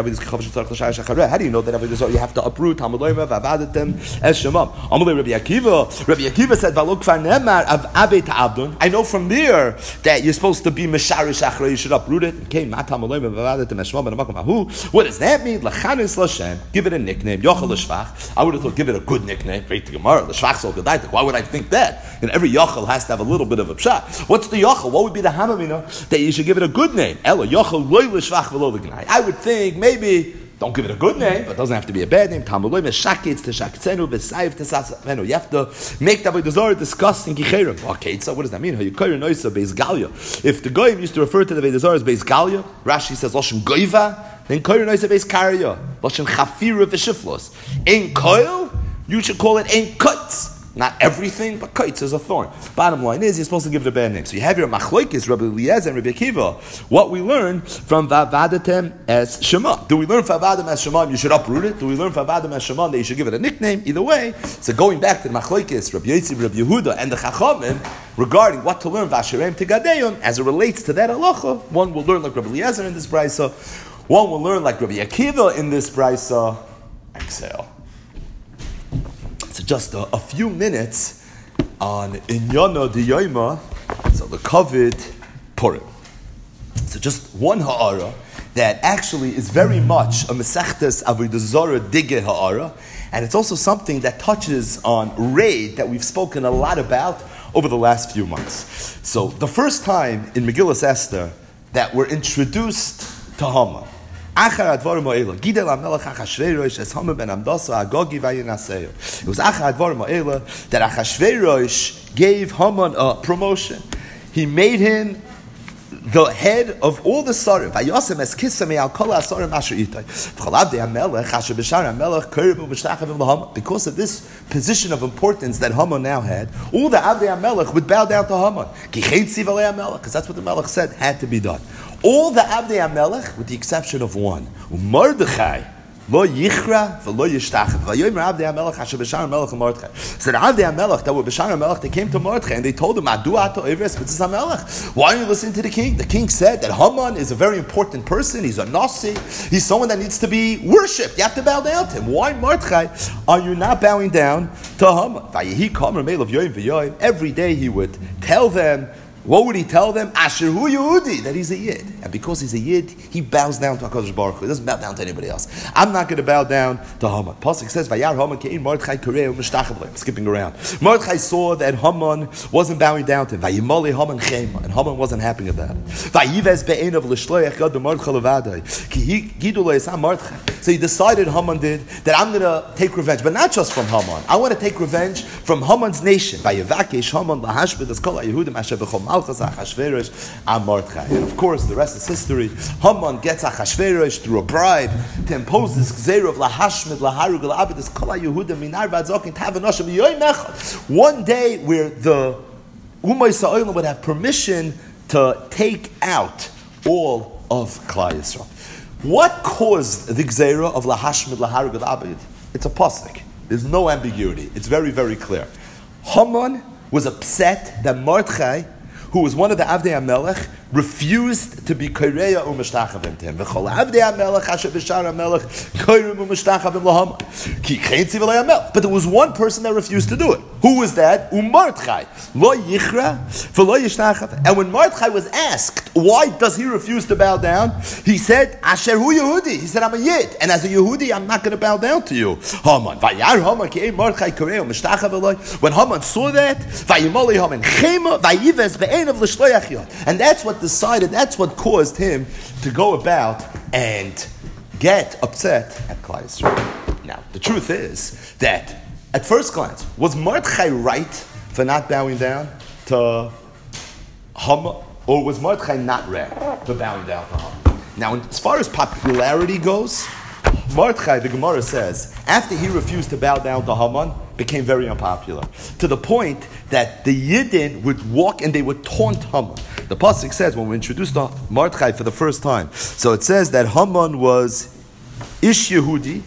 Avodah Zarah you have to uproot? Talmud V'avadetem es Shema. Amalei Rabbi Akiva. Rabbi Akiva said, V'lo kvar nemar of Abed Ta'abdun. I know from there that you're supposed to be Mesharish Achrei. You should uproot it. Okay, Talmud V'avadetem es Shema. What does that mean? L'chanis l'Shem. Give it a nickname. Yochel l'Shvach. I would have thought give it a good nickname. Great to Gemara. L'Shvach so good. Why would I think that? And every Yochel has to have a little bit of a pshat. What's the Yochel? What would be the Hamamina that you should give it a good name? Ella Yochel loy l'Shvach v'lo l'Gnai. I would think maybe don't give it a good name, but it doesn't have to be a bad name. Talmud loy meshaketz teshaketzenu v'sayv tesasavenu. You have to make the Avodah Zarah disgusting kicherim. Okay, so what does that mean? If the goyim used to refer to the Avodah Zarah as Beis Galia, Rashi says Lashon Goiva. Then koil noise beis karya, lashon chafira v'shiflos. Ein koil, you should call it ein kutz. Not everything, but kutz is a thorn. Bottom line is, you're supposed to give it a bad name. So you have your machlokes, Rabbi Eliezer and Rabbi Akiva. What we learn from v'avadetem es Shema. Do we learn v'avadetem es Shema and you should uproot it? Do we learn v'avadetem es Shema that you should give it a nickname? Either way. So going back to the machlokes, Rabbi Yosef, Rabbi Yehuda, and the Chachamim regarding what to learn v'asherem tegadeyon as it relates to that halacha, one will learn like Rabbi Eliezer in this brayso. One will learn like Rabbi Akiva in this brayso. Exhale. So just a few minutes on Inyana D'Yoyma, so the Kovid Purim. So just one ha'ara that actually is very much a Mesechtes Avodah Zarah Dige ha'ara, and it's also something that touches on raid that we've spoken a lot about over the last few months. So the first time in Megillas Esther that we're introduced to Haman, Achar advarim ha'ela. Gidel HaMelech Achashverosh es Haman ben Amdasa Agogi v'yinaseo. It was Achar advarim ha'ela that Achashverosh gave Haman a promotion. He made him the head of all the sarim. Vayosem es kisam me'al kol ha'sarim asher itay. V'chalav de HaMelech asher b'shar HaMelech keribu b'shtachavim l'Haman. Because of this position of importance that Haman now had, all the Avdei HaMelech would bow down to Haman. Ki chetzi v'lei HaMelech, because that's what the Melech said had to be done. All the Avdei HaMelech, with the exception of one, Mordechai, lo yichra v'lo yishtachav. Vayomer Avdei HaMelech asher b'shar HaMelech Mordechai. So the Avdei HaMelech that were b'shar HaMelech, they came to Mordechai and they told him, Adu ato ivres b'tzis HaMelech. Why are you listening to the king? The king said that Haman is a very important person. He's a nasi. He's someone that needs to be worshipped. You have to bow down to him. Why, Mordechai, are you not bowing down to Haman? Vayehi kamer meil of yoyim v'yoyim. Every day he would tell them. What would he tell them? Asher hu Yehudi, that he's a Yid. And because he's a Yid, he bows down to HaKadosh Baruch Hu. He doesn't bow down to anybody else. I'm not going to bow down to Haman. Pasuk says, Vayar Haman ke'in Mordechai kureu mishtachavle. Skipping around. Mordechai saw that Haman wasn't bowing down to him. Vayimoli Haman chema. And Haman wasn't happy about it. Vayivez be'enav l'shloyach God b'Mordechai levadai. Ki gidu lo yisam Mordechai. So he decided, Haman did, that I'm going to take revenge. But not just from Haman. I want to take revenge from Haman's nation. Vayivakesh Haman lahashbed as kol ha'Yehudim asher b'chol Achashverosh and Mordechai. And of course, the rest is history. Haman gets Achashverosh through a bribe to impose this gzeira of lahashmid, laharug, la'abed, this kol ha'Yehudim minar v'adzokin ta'avanoshim yoyim echad. One day where the Umay Sa'olim would have permission to take out all of Klal Yisrael. What caused the gzeira of lahashmid, laharug, la'abed? It's a pasuk. There's no ambiguity. It's very, very clear. Haman was upset that Mordechai, who was one of the Avdei HaMelech, refused to be Koreya or Mishtachavim to him. V'chol Avdei HaMelech, Asher B'shar HaMelech, Koreya or Mishtachavim L'Haman. Ki Chetzi V'lei HaMelech. But there was one person that refused to do it. Who was that? Mordechai. Lo Yichra, V'lo Yishtachav. And when Mordechai was asked, why does he refuse to bow down? He said, Asher Hu Yehudi. He said, I'm a Yid. And as a Yehudi, I'm not going to bow down to you. Haman. Vayar Haman, Ki Ein Mordechai Koreya or Mishtachavim L'Loi. When Haman saw that, Vayimoli Haman Chema, Vayives Be'en of L'Shloyach Yod. And that's what decided, that's what caused him to go about and get upset at Klal Yisrael. Now, the truth is that at first glance, was Mordechai right for not bowing down to Haman, or was Mordechai not right for bowing down to Haman? Now, as far as popularity goes, Mordechai, the Gemara says, after he refused to bow down to Haman, became very unpopular, to the point that the Yidden would walk and they would taunt Haman. The pasuk says, when we introduced Mordechai for the first time, so it says that Haman was Ish Yehudi,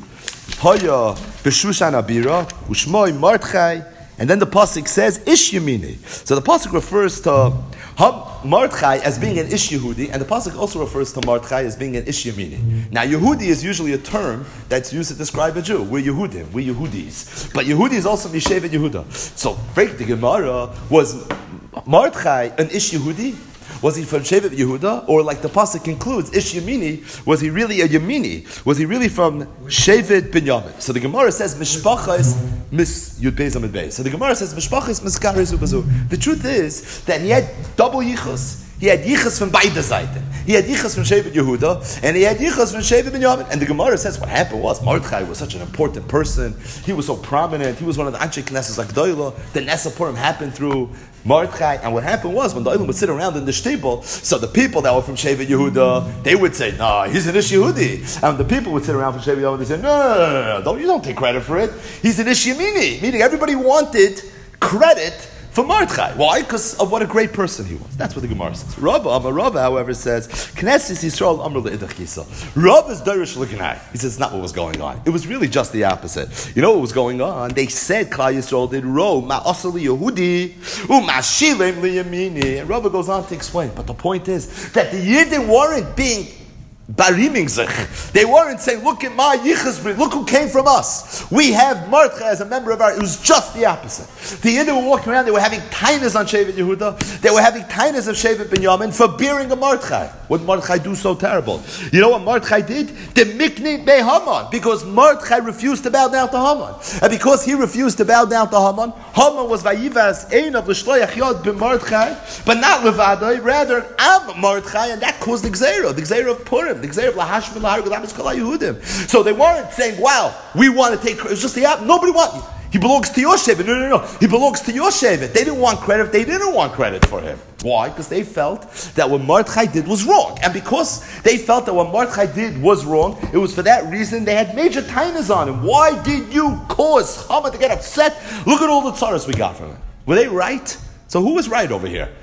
Haya B'Shushan Abira, Ushmoi Mordechai, and then the pasuk says Ish Yemini. So the pasuk refers to Mordechai as being an Ish Yehudi, and the pasuk also refers to Mordechai as being an Ish Yemini. Now, Yehudi is usually a term that's used to describe a Jew. We're Yehudim, we're Yehudis. But Yehudi is also Mishevet Yehuda. So, break the Gemara, was Mordechai an Ish Yehudi? Was he from Shevet Yehuda? Or like the pasuk concludes, Ish Yemini, was he really a Yemini? Was he really from Shevet Binyamin? So the Gemara says, Mishpachas Mis Yud Beis Amid Beis. So the Gemara says, Mishpachas Miskaris Ubazu. The truth is that he had double yichus. He had yichus from beide Seiten. He had yichus from Shevet Yehuda, and he had yichus from Shevet Binyamin. And the Gemara says what happened was, Mordechai was such an important person. He was so prominent. He was one of the Anshe Knesses Agdoila. The Nesa Purim happened through Mordechai. And what happened was, when the Olim would sit around in the shtibel, so the people that were from Shevet Yehuda, they would say, no, he's an Ish Yehudi. And the people would sit around from Shevet Yehuda, they say, no, you don't take credit for it. He's an Ish Yemini. Meaning everybody wanted credit for Mordechai. Why? Because of what a great person he was. That's what the Gemara says. Rava, however, says, Knesset Yisrael Amr Le'idach Yisrael. Rav is Darish L'Gnai. He says, it's not what was going on. It was really just the opposite. You know what was going on? They said, Klal Yisrael did Ro, Ma'asal Yehudi, U'mashilem Liyamini. And Rava goes on to explain. But the point is that the Yidden weren't being bariming zich. They weren't saying, look at my yichus, look who came from us. We have Mordechai as a member of our. It was just the opposite. The Yidden were walking around, they were having tainas on Shevet Yehuda, they were having tainas of Shevet Binyamin for bearing a Mordechai. What did Mordechai do so terrible? You know what Mordechai did? The mikni be Haman, because Mordechai refused to bow down to Haman. And because he refused to bow down to Haman, Haman was vayivas ein of l'shloyach yod b'Mordechai, but not levadai, rather am Mordechai, and that caused the Gzeira of Purim. The Gzeir of Lahash V'Lahar G'Lamis Kol HaYehudim. So they weren't saying, wow, we want to take credit. It was just the opposite. Nobody wants. He belongs to your Shevet. No. He belongs to your Shevet. They didn't want credit. They didn't want credit for him. Why? Because they felt that what Mordechai did was wrong. And because they felt that what Mordechai did was wrong, it was for that reason they had major tainas on him. Why did you cause Haman to get upset? Look at all the tzaras we got from him. Were they right? So who was right over here?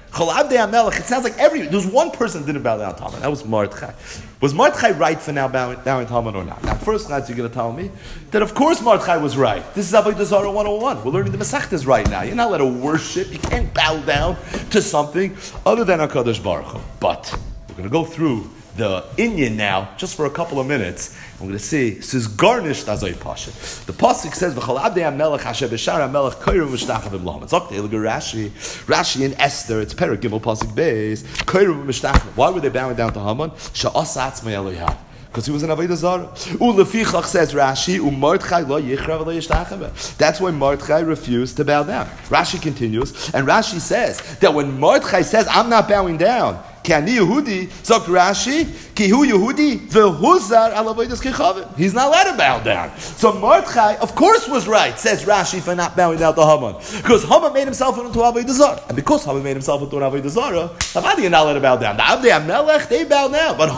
It sounds like there was one person that didn't bow down to Haman. That was Mordechai. Was Mordechai right for now bowing down to Haman or not? Now, first, you're going to tell me that of course Mordechai was right. This is Avodah Zarah 101. We're learning the Masechtas right now. You're not allowed to worship. You can't bow down to something other than HaKadosh Baruch Hu. But we're going to go through the Inyan now, just for a couple of minutes. I'm going to see, this is garnished as a pasha. The pasuk says, "V'chol abdei hamelech asher b'shar hamelech koyru v'shtachavim laham." It's up to Rashi in Esther. It's Perek Gimel pasuk beis koyru v'shtachavim. Why were they bowing down to Haman? She'asa atzmei Elohim. Because he was an Avodah Zarah. Ulefichach says Rashi, Mordechai lo yichra v'lo yishtachaveh. That's why Mordechai refused to bow down. Rashi continues, and Rashi says that when Mordechai says, "I'm not bowing down," Kani Yehudi, Zok Rashi, Ki hu Yehudi, v'huzar al avodas kechavim. He's not allowed to bow down. So Mordechai, of course, was right, says Rashi, for not bowing down to Haman. Because Haman made himself into Avodah Zarah. And because Haman made himself into an Avodah Zarah, Havadi are not allowed to bow down. The Avdei HaMelech, they bow down. But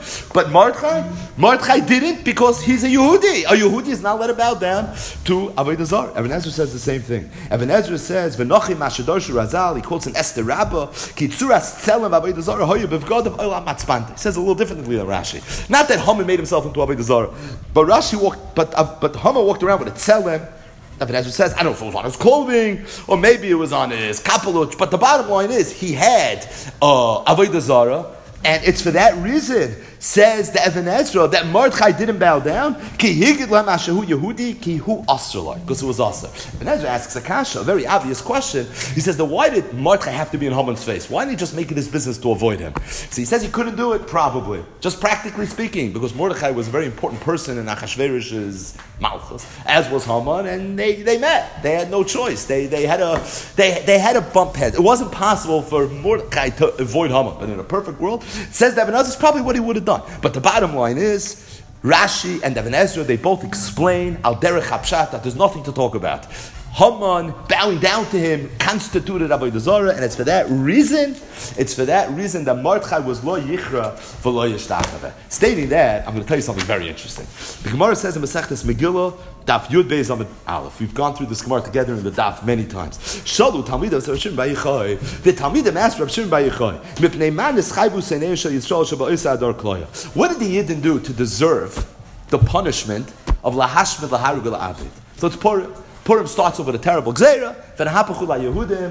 Mordechai didn't, because he's a Yehudi. A Yehudi is not allowed to bow down to Avodah Zarah. Even Ezra says the same thing. Even Ezra says, V'nochim Mashadorshu Razal, he quotes in Esther Rabbah, Ki tzuras tzelem Avodah Zarah. He says a little differently than Rashi. Not that Haman made himself into Avodah Zarah, but Haman walked around with a tzelem David Ezra says, I don't know if it was on his clothing, or maybe it was on his kapeluch, but the bottom line is, he had Avodah Zarah, and it's for that reason, says the Even Ezra, that Mordechai didn't bow down, because it was Asa. Even Ezra asks a kasha, a very obvious question. He says, why did Mordechai have to be in Haman's face? Why didn't he just make it his business to avoid him? So he says he couldn't do it, probably. Just practically speaking, because Mordechai was a very important person in Achashverosh's Malchus, as was Haman, and they met. They had no choice. They had a bump head. It wasn't possible for Mordechai to avoid Haman, but in a perfect world, it says that Even Ezra is probably what he would have done. But the bottom line is, Rashi and Even Ezra, they both explain al derech hapshat that there's nothing to talk about. Haman bowing down to him constituted Avodah Zarah, and it's for that reason that Mordechai was lo yichra for lo yishtachave. Stating that, I'm going to tell you something very interesting. The Gemara says in Masechtas Megillah, Daf Yud Beis Amud Aleph. We've gone through this Gemara together in the Daf many times. Shalu Talmidav Rav Shimon bar Yochai. The Talmidim asked Rav Shimon bar Yochai, Mipnei man nischayvu seinei shel Yisrael sheba'isa adar kloya. What did the Yidden do to deserve the punishment of lahashmid laharug la'abed? So it's Purim starts off with a terrible gzeira. But what did the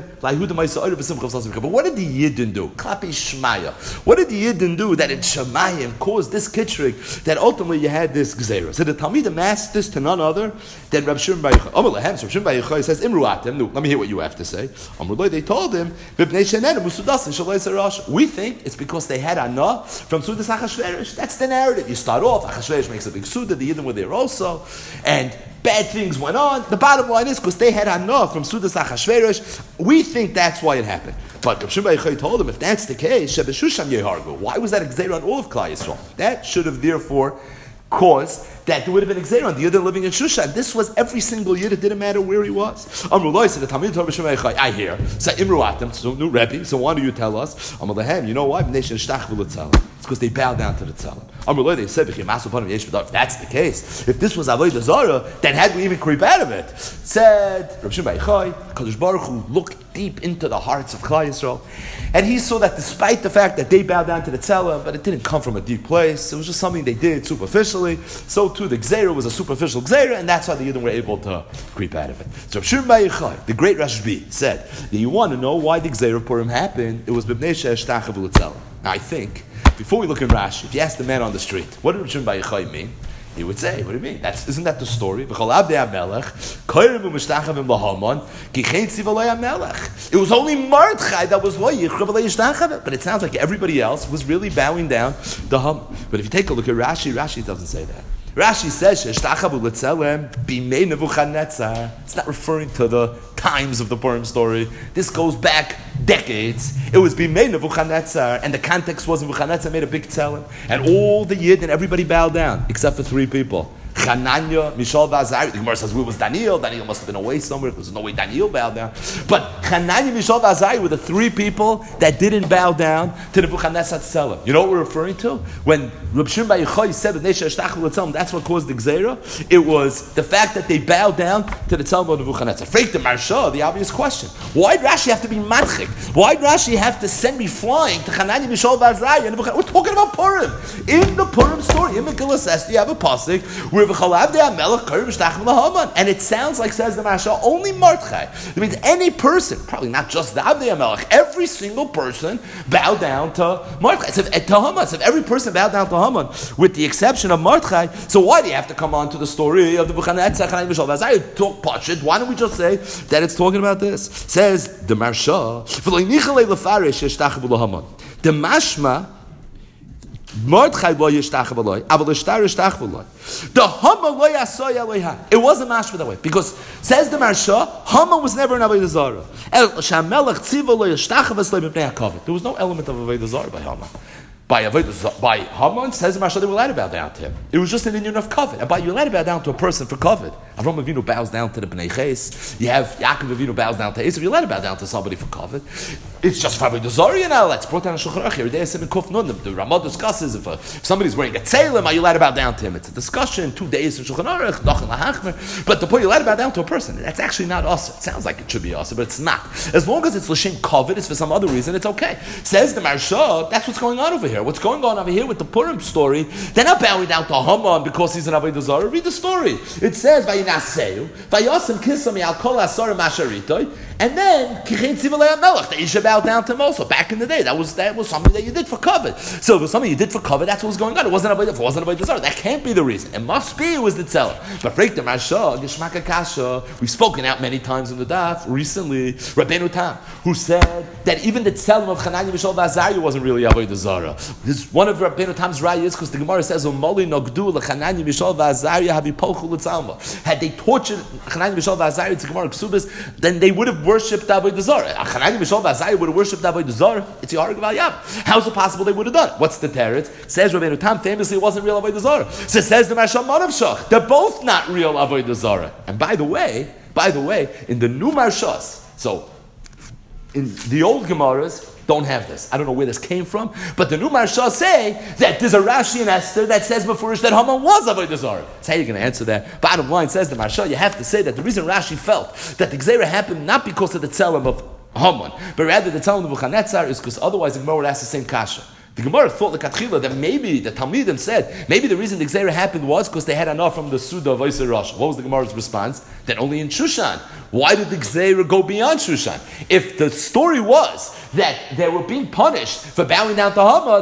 Yidden do? Klapi Shmaya. What did the Yidden do that in Shemayim caused this kitrig that ultimately you had this gzeira? So the Talmidim asked this to none other than Rav Shimon bar Yochai. Rav Shimon bar Yochai says, Imruatem. Let me hear what you have to say. They told him, we think it's because they had Anah from Sudas Achashverosh. That's the narrative. You start off, Achashverosh makes a big Suda, the Yidden were there also, and bad things went on. The bottom line is because they had Anah from Sudas Achashverosh. We think that's why it happened. But Rav Shimon bar Yochai told him, if that's the case, Shebeshusham Yehargu. Why was that a gzeira on all of Klal Yisrael? That should have therefore caused that there would have been a gzeira on the Yidden living in Shushan. This was every single Yid. It didn't matter where he was. Amrullah said, the Talmid told Rav Shimon bar Yochai, I hear. So Imruatem, so new Rebbe. So why do you tell us? Amrullah, you know why? It's because they bow down to the Tzalim. Amrullah, they said, if that's the case, if this was Avodah Zarah, then had we even creep out of it? Said Rav Shimon bar Yochai, Kadosh Baruch Hu looked deep into the hearts of Klal Yisrael, and he saw that despite the fact that they bowed down to the Tzalim, but it didn't come from a deep place, it was just something they did superficially, so too the Gzeira was a superficial Gzeira, and that's why the Yidden were able to creep out of it. So Rav Shimon bar Yochai, the great Rashbi, said, that you want to know why the Gzeira of Purim happened, it was B'bnei she'eshtachavu l'Tzalim. Now I think, before we look in Rashi, if you ask the man on the street, what did Rav Shimon bar Yochai mean? He would say, what do you mean? Isn't that the story? It was only Mordechai that was lo yichra, but it sounds like everybody else was really bowing down the Haman. But if you take a look at Rashi, Rashi doesn't say that. Rashi says, it's not referring to the times of the Purim story. This goes back decades. It was Bimei Nebuchadnezzar, and the context was Nebuchadnezzar made a big tzelem, and all the Yid and everybody bowed down, except for three people. Hananya, Mishael, Azariah. The Gemara says, where was Daniel? Daniel must have been away somewhere, because there's no way Daniel bowed down. But Hananya, Mishael, Azariah were the three people that didn't bow down to Nebuchadnezzar's tzelem. You know what we're referring to? When Reb Shimon bar Yochai said, that's what caused the Gzeira. It was the fact that they bowed down to the tzelem of Nebuchadnezzar. Freak the Marsha, the obvious question. Why did Rashi have to be matchik? Why did Rashi have to send me flying to Hananya, Mishael, Azariah? We're talking about Purim. In the Purim story, in Megillah Esther, you have a pasuk where and it sounds like, says the Masha, only Mordechai. It means any person, probably not just the Avdei HaMelech, every single person bowed down to Mordechai. So if every person bowed down to Haman, with the exception of Mordechai, so why do you have to come on to the story of the Nebuchadnezzar? Talk Pashut. Why don't we just say that it's talking about this? Says the Marsha, the Mashma, Mordechai lo yishtach v'loy, aval ishtar yishtach v'loy. The Haman lo yasoy Eloha. It wasn't mashma that way, because says the Marsha, Haman was never an Avodah Zarah. Shamelech tziva lo yishtach v'loy mipnei hakavod. There was no element of Avodah Zarah by Haman. By Haman, says the Marsha, they were allowed to bow down to him. It was just an union of kavod. And you're allowed to bow down to a person for kavod. Avram Avinu bows down to the Bnei Ches. You have Yaakov Avinu bows down to Esav. You're allowed to bow down to somebody for kavod. It's just Avodah Zarah now. Let's brought down a Shulchan Aruch here. The Ramah discusses if somebody's wearing a tzelem, are you allowed to bow down to him? It's a discussion. 2 days in Shulchan Aruch, Nachal HaHachmer. But the point, you're allowed to bow down to a person. That's actually not us. It sounds like it should be us, but it's not. As long as it's l'shem kavod, it's for some other reason, it's okay. Says the Marsha, that's what's going on over here. What's going on over here with the Purim story? They're not bowing down to Haman because he's an Avodah Zarah. Read the story. It says, aseu, vayosim kisam al kol asar masharitoy, and then kichin tzivalei melech that you should bow down to him also. Back in the day, that was something that you did for covet. So if it was something you did for covet, that's what was going on. It wasn't about the Zara. That can't be the reason. It must be it was the tzelah. But freik the Marsha, Geshmaka Kasha, we've spoken out many times in the daf recently. Rabbeinu Tam, who said that even the tzelah of Chananya Mishal Vazariah wasn't really avodah zara. This one of Rabbeinu Tam's rayas because the Gemara says Umali Nogdu LeChananya Mishal Vazariah Havipochu L'Tzalma. Had they tortured Chananya Mishal Vazariah to Gemara Ksubis, then they would have worshipped avodah zara. Chananya Mishal Vazariah would have worshipped avodah zara. It's Yahar Gaval Yav. How's it possible they would have done it? What's the teretz? Says Rabbeinu Tam famously it wasn't real avodah zara. So says the Mashal Manav Shach. They're both not real avodah zara. And by the way, in the new Marshas, so in the old Gemaras don't have this. I don't know where this came from, but the new Marshas say that there's a Rashi in Esther that says before that Haman was avodah zara. That's how you're going to answer that. Bottom line says the Marsha, you have to say that the reason Rashi felt that the Gzeira happened not because of the tzelem of Haman, but rather the tzelem of Nebuchadnezzar is because otherwise the Gemara would ask the same kasha. The Gemara thought l'katchila that maybe the Talmidim said maybe the reason the Gzeira happened was because they had enough from the Suda of Yisrael Rosh. What was the Gemara's response? That only in Shushan. Why did the Gzeira go beyond Shushan? If the story was that they were being punished for bowing down to Haman,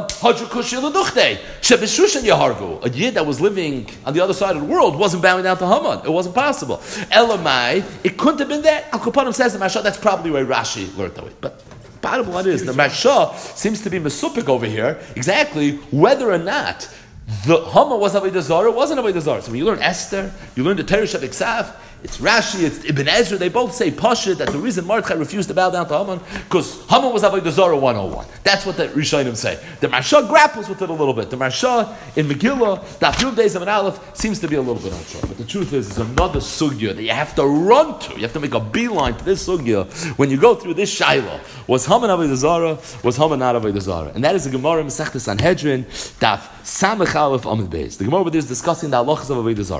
a Yid that was living on the other side of the world wasn't bowing down to Haman. It wasn't possible. Elamai, it couldn't have been that. Al Kapanim says the Mashal, that's probably where Rashi learned that. But bottom line is, the Marsha seems to be mesupik over here, exactly whether or not the Haman was avodah zara, wasn't avodah zara. So when you learn Esther, you learn the Teresh of Iksav, it's Rashi, it's Ibn Ezra, they both say Pasha that the reason Mordechai refused to bow down to Haman because Haman was avodah zara 101. That's what the Rishonim say. The Marsha grapples with it a little bit. The Marsha in Megillah, Daf Yud Beis Amud Aleph, seems to be a little bit unsure. But the truth is, it's another sugya that you have to run to. You have to make a beeline to this sugya when you go through this shaila. Was Haman avodah zara? Was Haman not avodah zara? And that is the Gemara Masechta Sanhedrin, Daf Samech Aleph Amud Beis. The Gemara over there is discussing the halachas of avodah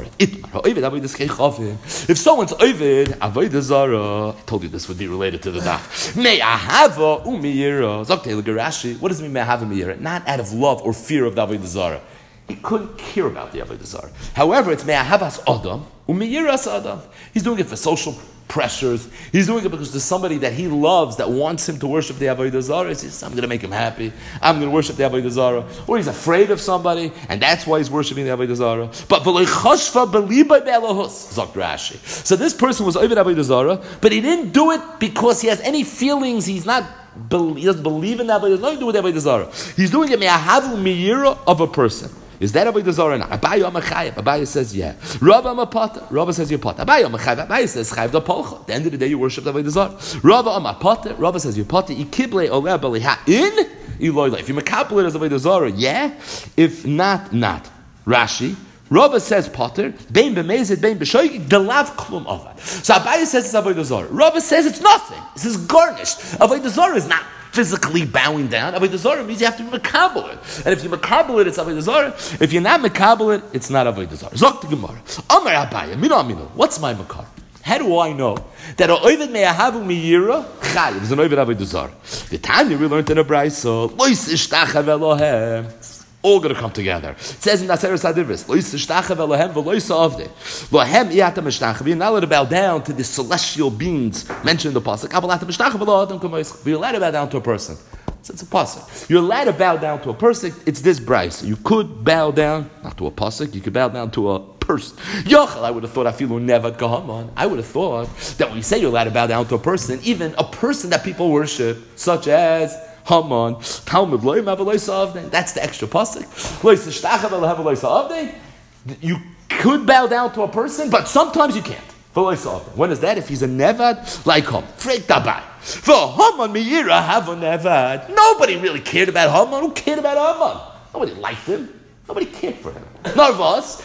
zara. If someone's ovid avodah zara, I told you this would be related to the daf. Me'ahava u'miyira. Zokte l'garashi. What does it mean me'ahava u'miyira? Not out of love or fear of the avodah zara. He couldn't care about the avodah zara. However, it's me'ahavas adam u'miyiras adam. He's doing it for social pressures. He's doing it because there's somebody that he loves that wants him to worship the avodah zara. He says, I'm going to make him happy. I'm going to worship the avodah zara. Or he's afraid of somebody, and that's why he's worshiping the avodah zara. But v'lo chashva b'liba be'elohus, Zok Rashi. So this person was over avodah zara, but he didn't do it because he has any feelings. He doesn't believe in that. But he has nothing to do with avodah zara. He's doing it me'ahavu miyira of a person. Is that avodah zara or not? Abaye Amachayev. Abaye says yeah. Rava Amapata. Rava says you're pata. Abaye Amachayev. Abaye says chayev da polcha. At the end of the day, you worship the avodah zara. Rava Amapata. Rava says you're pata. Ikible oleh baliha in iloyle. If you makabel it as avodah zara, yeah. If not, not. Rashi. Rava says potter. Bein b'mezid, bein b'shoyik. Delav klum avad. So Abaye says it's avodah zara. Rava says it's nothing. This is garnished. Avodah zara is not physically bowing down. Avodah zara means you have to be makabel it. And if you makabel it, it's avodah zara. If you're not makabel it, it's not avodah zara. Zok the Gemara. Amar Abaye, mino amino. What's my makar? How do I know that a oived me'ahavu miyira chayiv is an oived avodah zara? The Tanya we learned in a brayso. Lois ishtachav Elohem. All going to come together. It says in Naseres Hadivis, Lois ishtachav Elohem v'lois avde. Lohem iyatam ishtachav. You're not allowed to bow down to the celestial beings mentioned in the pasuk. Avalatam ishtachav Elohim kamois. You're allowed to bow down to a person. So it's a pasuk. You're allowed to bow down to a person. It's this brayso. You could bow down not to a pasuk. You could bow down to a person. Yochel, I would have thought afilu never gahaman. I would have thought that when you say you're allowed to bow down to a person, even a person that people worship, such as Haman, Talmud loy mavaloy sa'avdei. That's the extra pasuk. Loy s'shtachav elavaloy sa'avdei. You could bow down to a person, but sometimes you can't. When is that? If he's a nevad like him, freak dabai. For Haman miyira have a nevad. Nobody really cared about Haman. Who cared about Haman? Nobody liked him. Nobody cared for him. Narvas,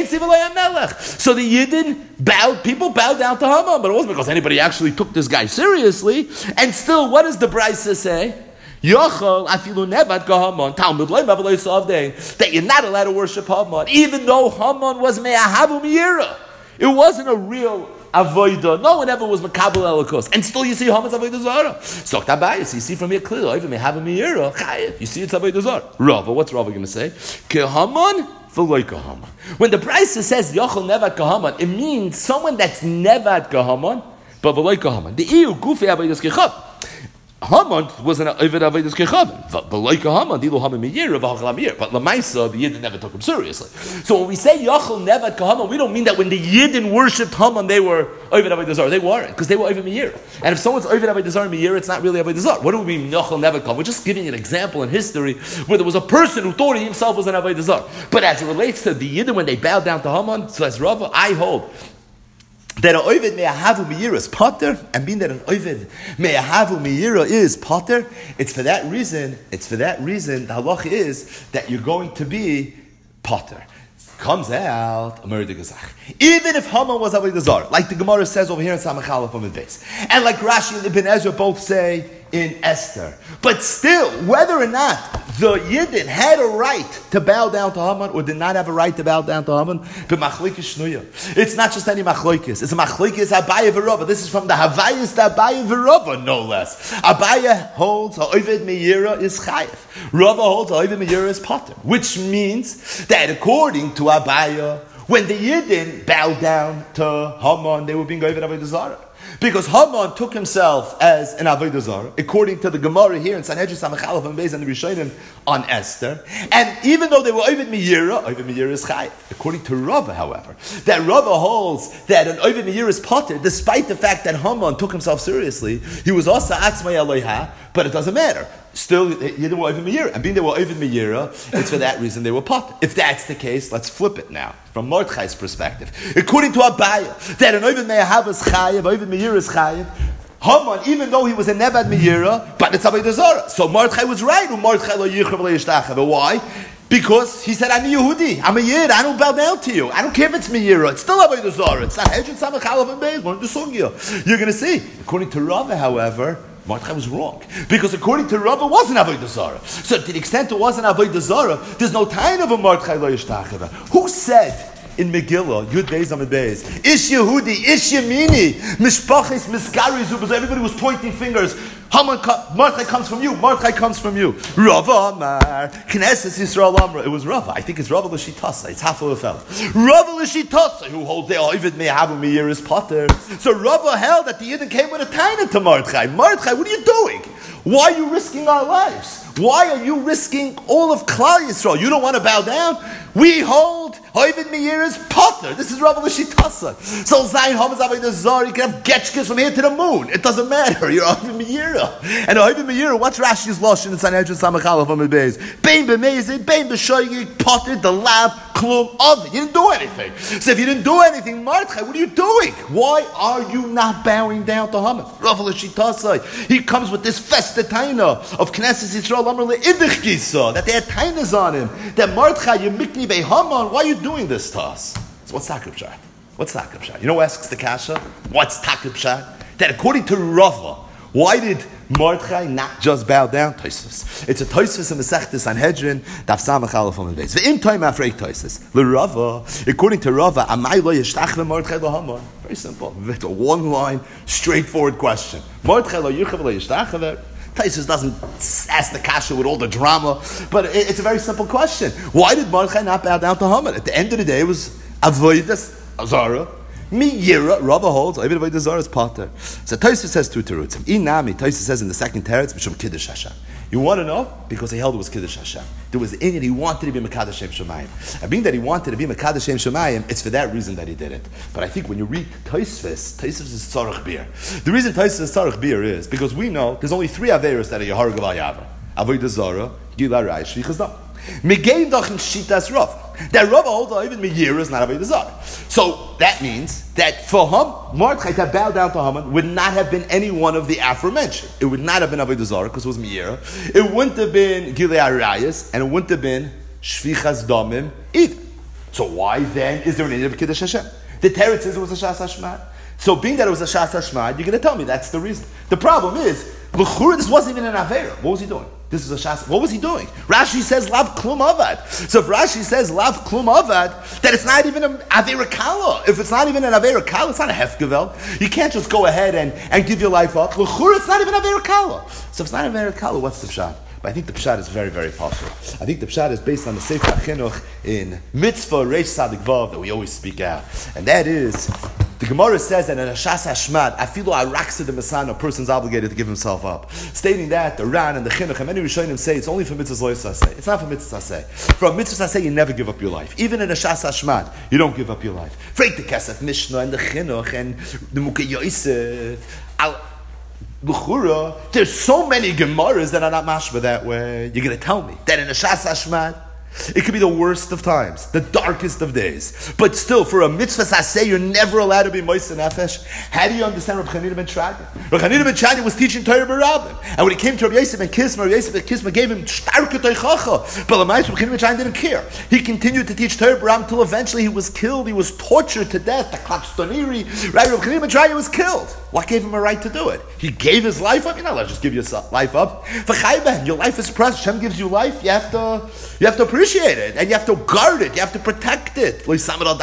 so the Yidden people bowed down to Haman, but it wasn't because anybody actually took this guy seriously. And still, what does the Brisa say? Yochel afilu nevad gahaman Talmud loy mavaloy sa'avdei, that you're not allowed to worship Haman, even though Haman was me'ahavu miyira. It wasn't a real avodah. No one ever was makabel elikos, and still you see Haman's avodah zara. So you see from here clearly, even me'ahavu miyira chayev. You see it's avodah zara. Rava, what's Rava going to say? Ke Haman v'loika Haman. When the Brisa says Yochel Nevad Kahaman, it means someone that's Nevad Kahaman, but v'loika Haman. The Iu Gufi Avodas Kechav. Haman was an Ovid Avodas Kechav. V'loika Haman, Dilu Haman Miyir, v'Hachal Miyir. But Lamaisa, the Yidden never took him seriously. So when we say Yochel Nevad Kahaman, we don't mean that when the Yidden worshipped Haman, they were Ovid Avodas Zarah. They weren't, because they were Ovid Miyir. And if someone's Ovid Avodas Zarah Miyir, it's not really Avodas Zarah. What do we mean Yochel Nevad Kahaman? We're just giving an example in history where there was a person who thought he himself was an Avodas Zarah. But as it relates to the Yidden, when they bowed down to Haman, so as Rava, I hold that an Ovid me'ahavu miyira is potter, and being that an Ovid me'ahavu miyira is potter, it's for that reason, the halacha is that you're going to be potter. Comes out a murder gezach. Even if Haman was Avodah Zarah, like the Gemara says over here in Samachala from the base, and like Rashi and Ibn Ezra both say in Esther. But still, whether or not the Yidden had a right to bow down to Haman or did not have a right to bow down to Haman, but machlokes shnuya. It's not just any machlokes. It's a machlokes Abaya v'Rava. This is from the Havayis to Abaya v'Rava, no less. Abaya holds ha'ovid me'yira is chayef. Rava holds ha'ovid me'yira is potter, which means that according to Abaya, when the Yidden bowed down to Haman, they were being over Avodah Zarah. Because Haman took himself as an Avodah Zarah, according to the Gemara here in Sanhedrin Samachalaf and Beis and the Rishonim on Esther. And even though they were Ovid Me'yira is Chayiv. According to Rava, however, that Rava holds that an Ovid Me'yira is Potter, despite the fact that Haman took himself seriously, he was also Atzmai Eloha, but it doesn't matter. Still, Yidden were Ovid Me'yira. And being they were Ovid Me'yira, it's for that reason they were Potter. If that's the case, let's flip it now, from Mordechai's perspective. According to Abaya, that an Ovid Me'ahav is Chayiv, Ovid Me'yira is Chayiv, Haman, even though he was a Nevad Me'yira, but it's Avodah Zarah. So Mordechai was right. Why? Because he said, I'm a Yehudi, I'm a Yid, I don't bow down to you. I don't care if it's Me'yira, it's still Avodah Zarah. It's not Hedron Samachalav and Beis, one of the Sugya. You're going to see. According to Rava, however, Mordechai was wrong. Because according to Rava, it wasn't Avodah Zarah. So to the extent it wasn't Avodah Zarah, there's no time of a Mordechai lo yishtacheva. Who said in Megillah, Yud Beis Amid Beis, Ish Yehudi, Ish Yemini, Mishpachis, Miskari, Zubas, everybody was pointing fingers. Mordechai comes from you. Mordechai comes from you. Rava Amar, Knesset Yisrael Amra. It was Rava. I think it's Rava L'Shitasa. It's half of a fellow. Rava L'Shitasa, who holds the Ovid Me'ahavu Me'yir is Potter. So Rava held that the Yidden came with a taina to Mordechai. Mordechai, what are you doing? Why are you risking our lives? Why are you risking all of Klal Yisrael? You don't want to bow down? We hold Ovid Me'yir is Potter. This is Rava L'Shitasa. So Zayin Hamas Avodah Zarah, you can have getchkes from here to the moon. It doesn't matter. You're Ovid Me'yir. And Ovid Me'yir, what's Rashi's Lashon in Sanhedrin Samachalaf on the Beis? Bein b'meizid, bein b'shoyig, Potter, the lav, klum, of it. You didn't do anything. So if you didn't do anything, Mordechai, what are you doing? Why are you not bowing down to Haman? Rava L'Shitasa. He comes with this festetaina of Knesset Yisrael Amar le'idich gisa, that they had tainas on him. That Mordechai, you mikni bei Haman, why are you doing this to us? So what's Takib Pshat? What's Takib Pshat? You know who asks the Kasha? What's Takib Pshat? That according to Rava, why did Mordechai not just bow down? Tosfos. It's a Tosfos in the Masechta Sanhedrin, Daf Samach Aleph on the base. Ve'im toim afrei Tosfos. L'Rava, according to Rava, amai lo yishtach Mordechai lo Haman. Very simple. It's a one-line, straightforward question. Mordechai lo yichav lo yishtach. Tosfos doesn't ask the kasha with all the drama, but it's a very simple question. Why did Mordechai not bow down to Haman? At the end of the day, it was Avodah Zarah. Miyira, Rava holds, Avodah Zarah is Potter. So Tosfos says two terutzim. Inami, Tosfos says in the second teretz, Mishum Kiddush Hashem. You want to know? Because he held it was Kiddush Hashem. There was in it, he wanted to be Mekadosh Shem Shemayim. And being that he wanted to be Mekadosh Shem Shemayim, it's for that reason that he did it. But I think when you read Tosfos is Tzarech Bir. The reason Tosfos is Tzarech Bir is because we know there's only three Averos that are Yahar Gaval Yavra. Avodah Zarah, Gila Rai, Shvichas Dam. Megein doch in Shitas Rav. That Rav holds even Meir is not Avodah Zarah. So that means that for him, Mordechai to bow down to Haman would not have been any one of the aforementioned. It would not have been Avodah Zarah because it was Meir. It wouldn't have been Gilei Arayas, and it wouldn't have been Shvichas Damim either. So why then is there an need of Kiddush Hashem? The Teretz says it was a Shas Hashmad. So being that it was a Shas Hashmad, you're going to tell me that's the reason. The problem is, L'chura, this wasn't even an Avera. What was he doing? This is a Shas. What was he doing? Rashi says Lav Klum Avad. So if Rashi says Lav Klum Avad, then it's not even an Avera Kala. If it's not even an Avera Kala, it's not a Hefgevel. You can't just go ahead and give your life up. L'chura, it's not even Avera Kala. So if it's not Avera Kala, what's the Pshat? But I think the pshat is very, very powerful. I think the pshat is based on the Sefer HaChinuch in Mitzvah Reish Tzadik Vav that we always speak out. And that is, the Gemara says that in a Shas Hashmad, afilu araksa de Masana, a person's obligated to give himself up. Stating that, the Ran and the Chinuch, and many Rishonim say it's only for Mitzvahs Lo Yisaseh. It's not for Mitzvahs Aseh. For a Mitzvahs Aseh, you never give up your life. Even in a Shas Hashmad, you don't give up your life. Freik the Kesef Mishnah and the Chinuch and the Mukei Yosef. L'chura, there's so many Gemaras that are not mashma that way. You're going to tell me that in a Shas Hashmad, it could be the worst of times, the darkest of days. But still, for a mitzvah saseh, you're never allowed to be moist nefesh. How do you understand Rabbi Chanina ben Tradian? Rabbi Chanina ben Tradian was teaching Torah b'Rabbim. And when he came to Rabbi Yosef ben Kisma, Rabbi Yosef ben Kisma gave him starke teichacha. But Rabbi Chanina ben Tradian didn't care. He continued to teach Torah b'Rabbim until eventually he was killed. He was tortured to death. The Klapstoniri. Right? Rabbi Chanina ben Tradian was killed. What gave him a right to do it? He gave his life up. You're not allowed to just give your life up. Your life is precious. Hashem gives you life. You have to appreciate it, and you have to guard it, you have to protect it. You don't have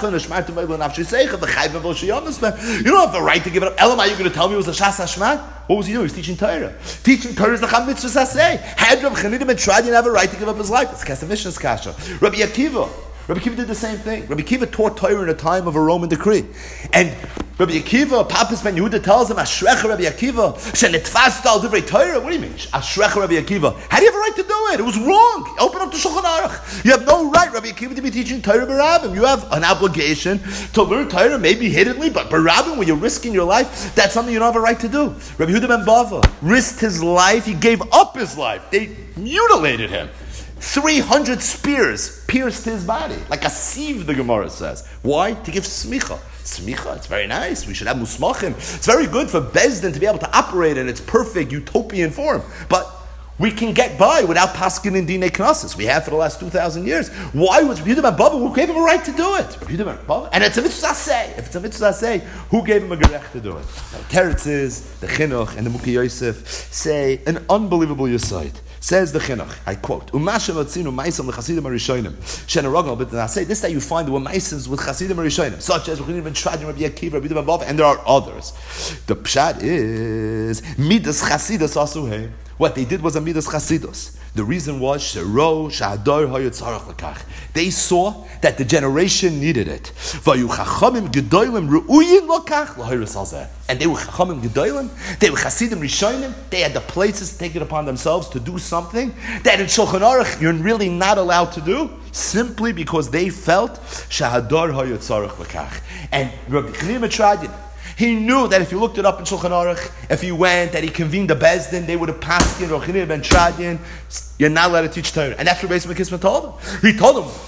the right to give it up. Elam, are you going to tell me it was a Shas Hashmad? What was he doing? He was teaching Torah. Teaching Torah is the Cham Mitzvah Saseh. Had Rabbi Chanina ben Tradian have a right to give up his life? It's Kesef Mishnah's Kasha. Rabbi Akiva did the same thing. Rabbi Akiva taught Torah in a time of a Roman decree. And Rabbi Akiva, Papas ben Yehuda tells him, Ashrecha Rabbi Akiva, Shenetfasta al divrei Torah. What do you mean? Ashrecha Rabbi Akiva. How do you have a right to do it? It was wrong. Open up the Shulchan Aruch. You have no right, Rabbi Akiva, to be teaching Torah b'Rabbim. You have an obligation to learn Torah, maybe hiddenly, but b'Rabbim, when you're risking your life, that's something you don't have a right to do. Rabbi Yehuda ben Bava risked his life. He gave up his life. They mutilated him. 300 spears pierced his body, like a sieve, the Gemara says. Why? To give smicha. Smicha, it's very nice. We should have musmachim. It's very good for Beis Din to be able to operate in its perfect utopian form. But we can get by without paskin in dinei knesses. We have for the last 2,000 years. Why was Rabbi Yehuda ben Bava? Who gave him a right to do it? Rabbi Yehuda ben Bava. And it's a mitzvah aseh. If it's a mitzvah aseh, who gave him a gerech to do it? The Teretzes, the Chinuch, and the Mukei Yosef say an unbelievable yesod. Says the Chinuch, I quote, "Umashem atzinu ma'isam lechasidim harishonim shenaragol." But I say this: that you find there were ma'isams with chasidim harishonim, such as Rabbi ben Tradian, Rabbi Akiva, Rabbi ben Bava, and there are others. The pshat is midas chasidus asuhem. What they did was a midas chasidus. The reason was shero shador hayotzarach lekach. They saw that the generation needed it. Vayu chachamim gedolim ruuyin lokach lahiris alzeh. And they were chachamim gedolim. They were chasidim rishonim. They had the places to take it upon themselves to do something that in Shulchan Aruch you're really not allowed to do, simply because they felt shahador hayotzarach lekach. And Rabbi Chanina ben Tradian, he knew that if you looked it up in Shulchan Aruch, if he went, that he convened the Beis Din, they would have passed in Rabbi Chanina ben Tradian, you're not allowed to teach Torah. And that's what Beis Kisma told him. He told him,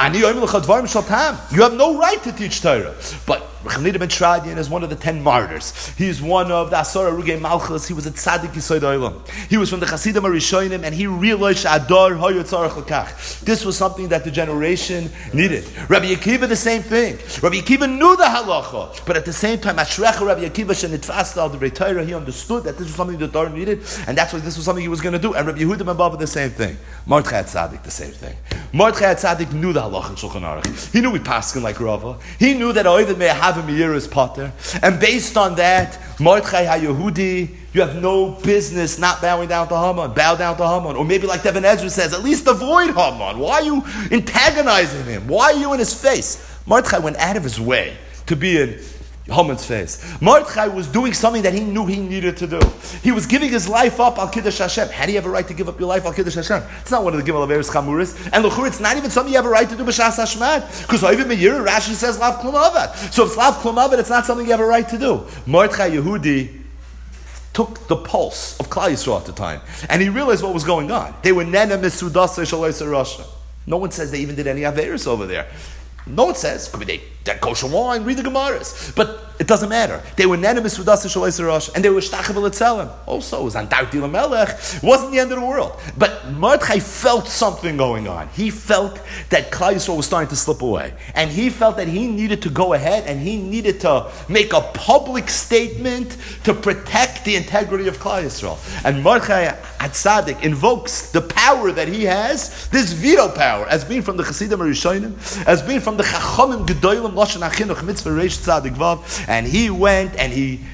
you have no right to teach Torah. But Chanina ben Tradian is one of the 10 martyrs. He is one of the Asar Arugei Malchus. He was a tzaddik Yisod Olam. He was from the Chasidim HaRishonim, and he realized Adar Hayotzarach Lekach. This was something that the generation needed. Rabbi Akiva, the same thing. Rabbi Akiva knew the halacha, but at the same time, Ashrecha Rabbi Akiva shenitfasta al divrei Torah. He understood that this was something the Torah needed, and that's why this was something he was going to do. And Rabbi Yehuda ben Bava, the same thing. Mordechai Tzaddik, the same thing. Mordechai Tzaddik knew the halacha in Shulchan Aruch. He knew we paskin like Rava. He knew that Oivid may have a Meir Potter, and based on that, Mordechai HaYehudi, you have no business not bowing down to Haman. Bow down to Haman. Or maybe like Devin Ezra says, at least avoid Haman. Why are you antagonizing him? Why are you in his face? Mordechai went out of his way to be in Haman's face. Mordechai was doing something that he knew he needed to do. He was giving his life up al Kiddush Hashem. How do you have a right to give up your life al Kiddush Hashem? It's not one of the Gimel Averis Chamuris. And l'chur, it's not even something you have a right to do b'Shas Hashmad. Because even Meir, Rashi says Lav Klum Avad. So if it's Lav Klum Avad, it's not something you have a right to do. Mordechai Yehudi took the pulse of Klal Yisrael at the time, and he realized what was going on. They were nena misudasa shaloisa rasha. No one says they even did any Averis over there. No one says, could be they kosher wine, read the Gemaras. But it doesn't matter. They were nenemis with Dasa Shalei Rosh, and they were Shtachel Etzelem. Also, it was Antarti Lamelech. It wasn't the end of the world. But Mordechai felt something going on. He felt that Klal Yisrael was starting to slip away. And he felt that he needed to go ahead and he needed to make a public statement to protect the integrity of Klal Yisrael. And Mordechai HaTzadik invokes the power that he has, this veto power, as being from the Chasidim HaRishonim, as being from the Chachamim Gedolim Lashon HaChinuch Mitzvah Reish Tzadik Vav, and he went and he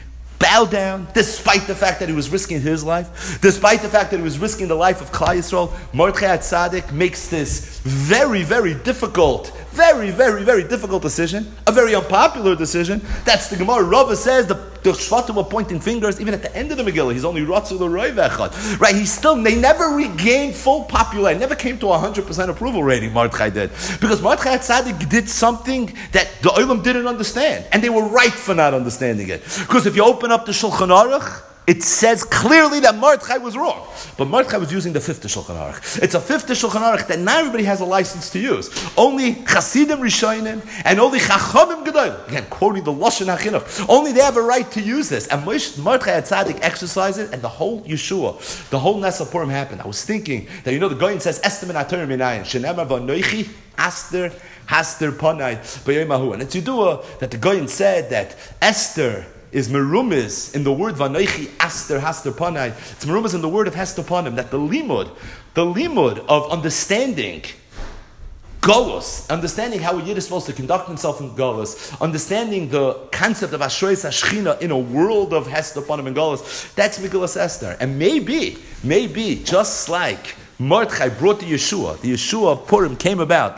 bow down, despite the fact that he was risking his life, despite the fact that he was risking the life of Klal Yisrael. Mordechai Tzaddik makes this very, very difficult decision, a very unpopular decision. That's the Gemara. Rava says the Shvatim were pointing fingers even at the end of the Megillah. He's only Ratzu l'Roi v'echad. Right? They never regained full popularity. Never came to 100% approval rating, Mordechai did. Because Mordechai Tzaddik did something that the Olam didn't understand. And they were right for not understanding it. Because if you open up the Shulchan Aruch, it says clearly that Mordechai was wrong. But Mordechai was using the fifth Shulchan Aruch. It's a fifth Shulchan Aruch that not everybody has a license to use. Only Chasidim Rishonim and only Chachamim Gedolim. Again, quoting the Lashon HaChinuch. Only they have a right to use this. And Mordechai Tzaddik exercised it, and the whole Yeshua, the whole Nes Purim happened. I was thinking that, the Goyin says, Esther min HaTorah minayin, Shenemar v'anoichi, Aster, Haster Panai, B'yomahu. And it's Yidua that the Goyin said that Esther is merumiz in the word vanoichi aster haster panai. It's merumiz in the word of hester panim, that the limud of understanding Golus, understanding how a Yid is supposed to conduct himself in Golus, understanding the concept of Ashreis Hashchina in a world of hester panim and Golus, that's Megillas Esther. And maybe, just like Mordechai brought the Yeshua of Purim came about.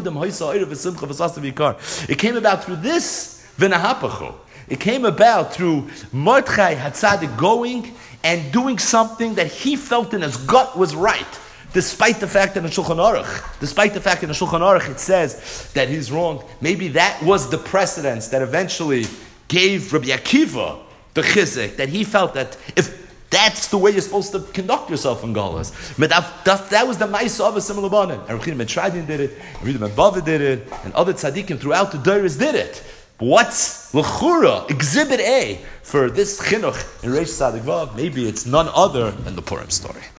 It came about through this v'nahapachu. It came about through Mordechai Hatzadik going and doing something that he felt in his gut was right, despite the fact that in the Shulchan Aruch it says that he's wrong. Maybe that was the precedence that eventually gave Rabbi Akiva the chizuk, that he felt that if that's the way you're supposed to conduct yourself in Galus. That was the Ma'aseh of a similar Banan. And Rabbi Ben Shradin did it, and Rabbi Ben Bava did it, and other tzaddikim throughout the Doros did it. What's L'chura, Exhibit A, for this chinuch in Reish Tzadik Vav? Maybe it's none other than the Purim story.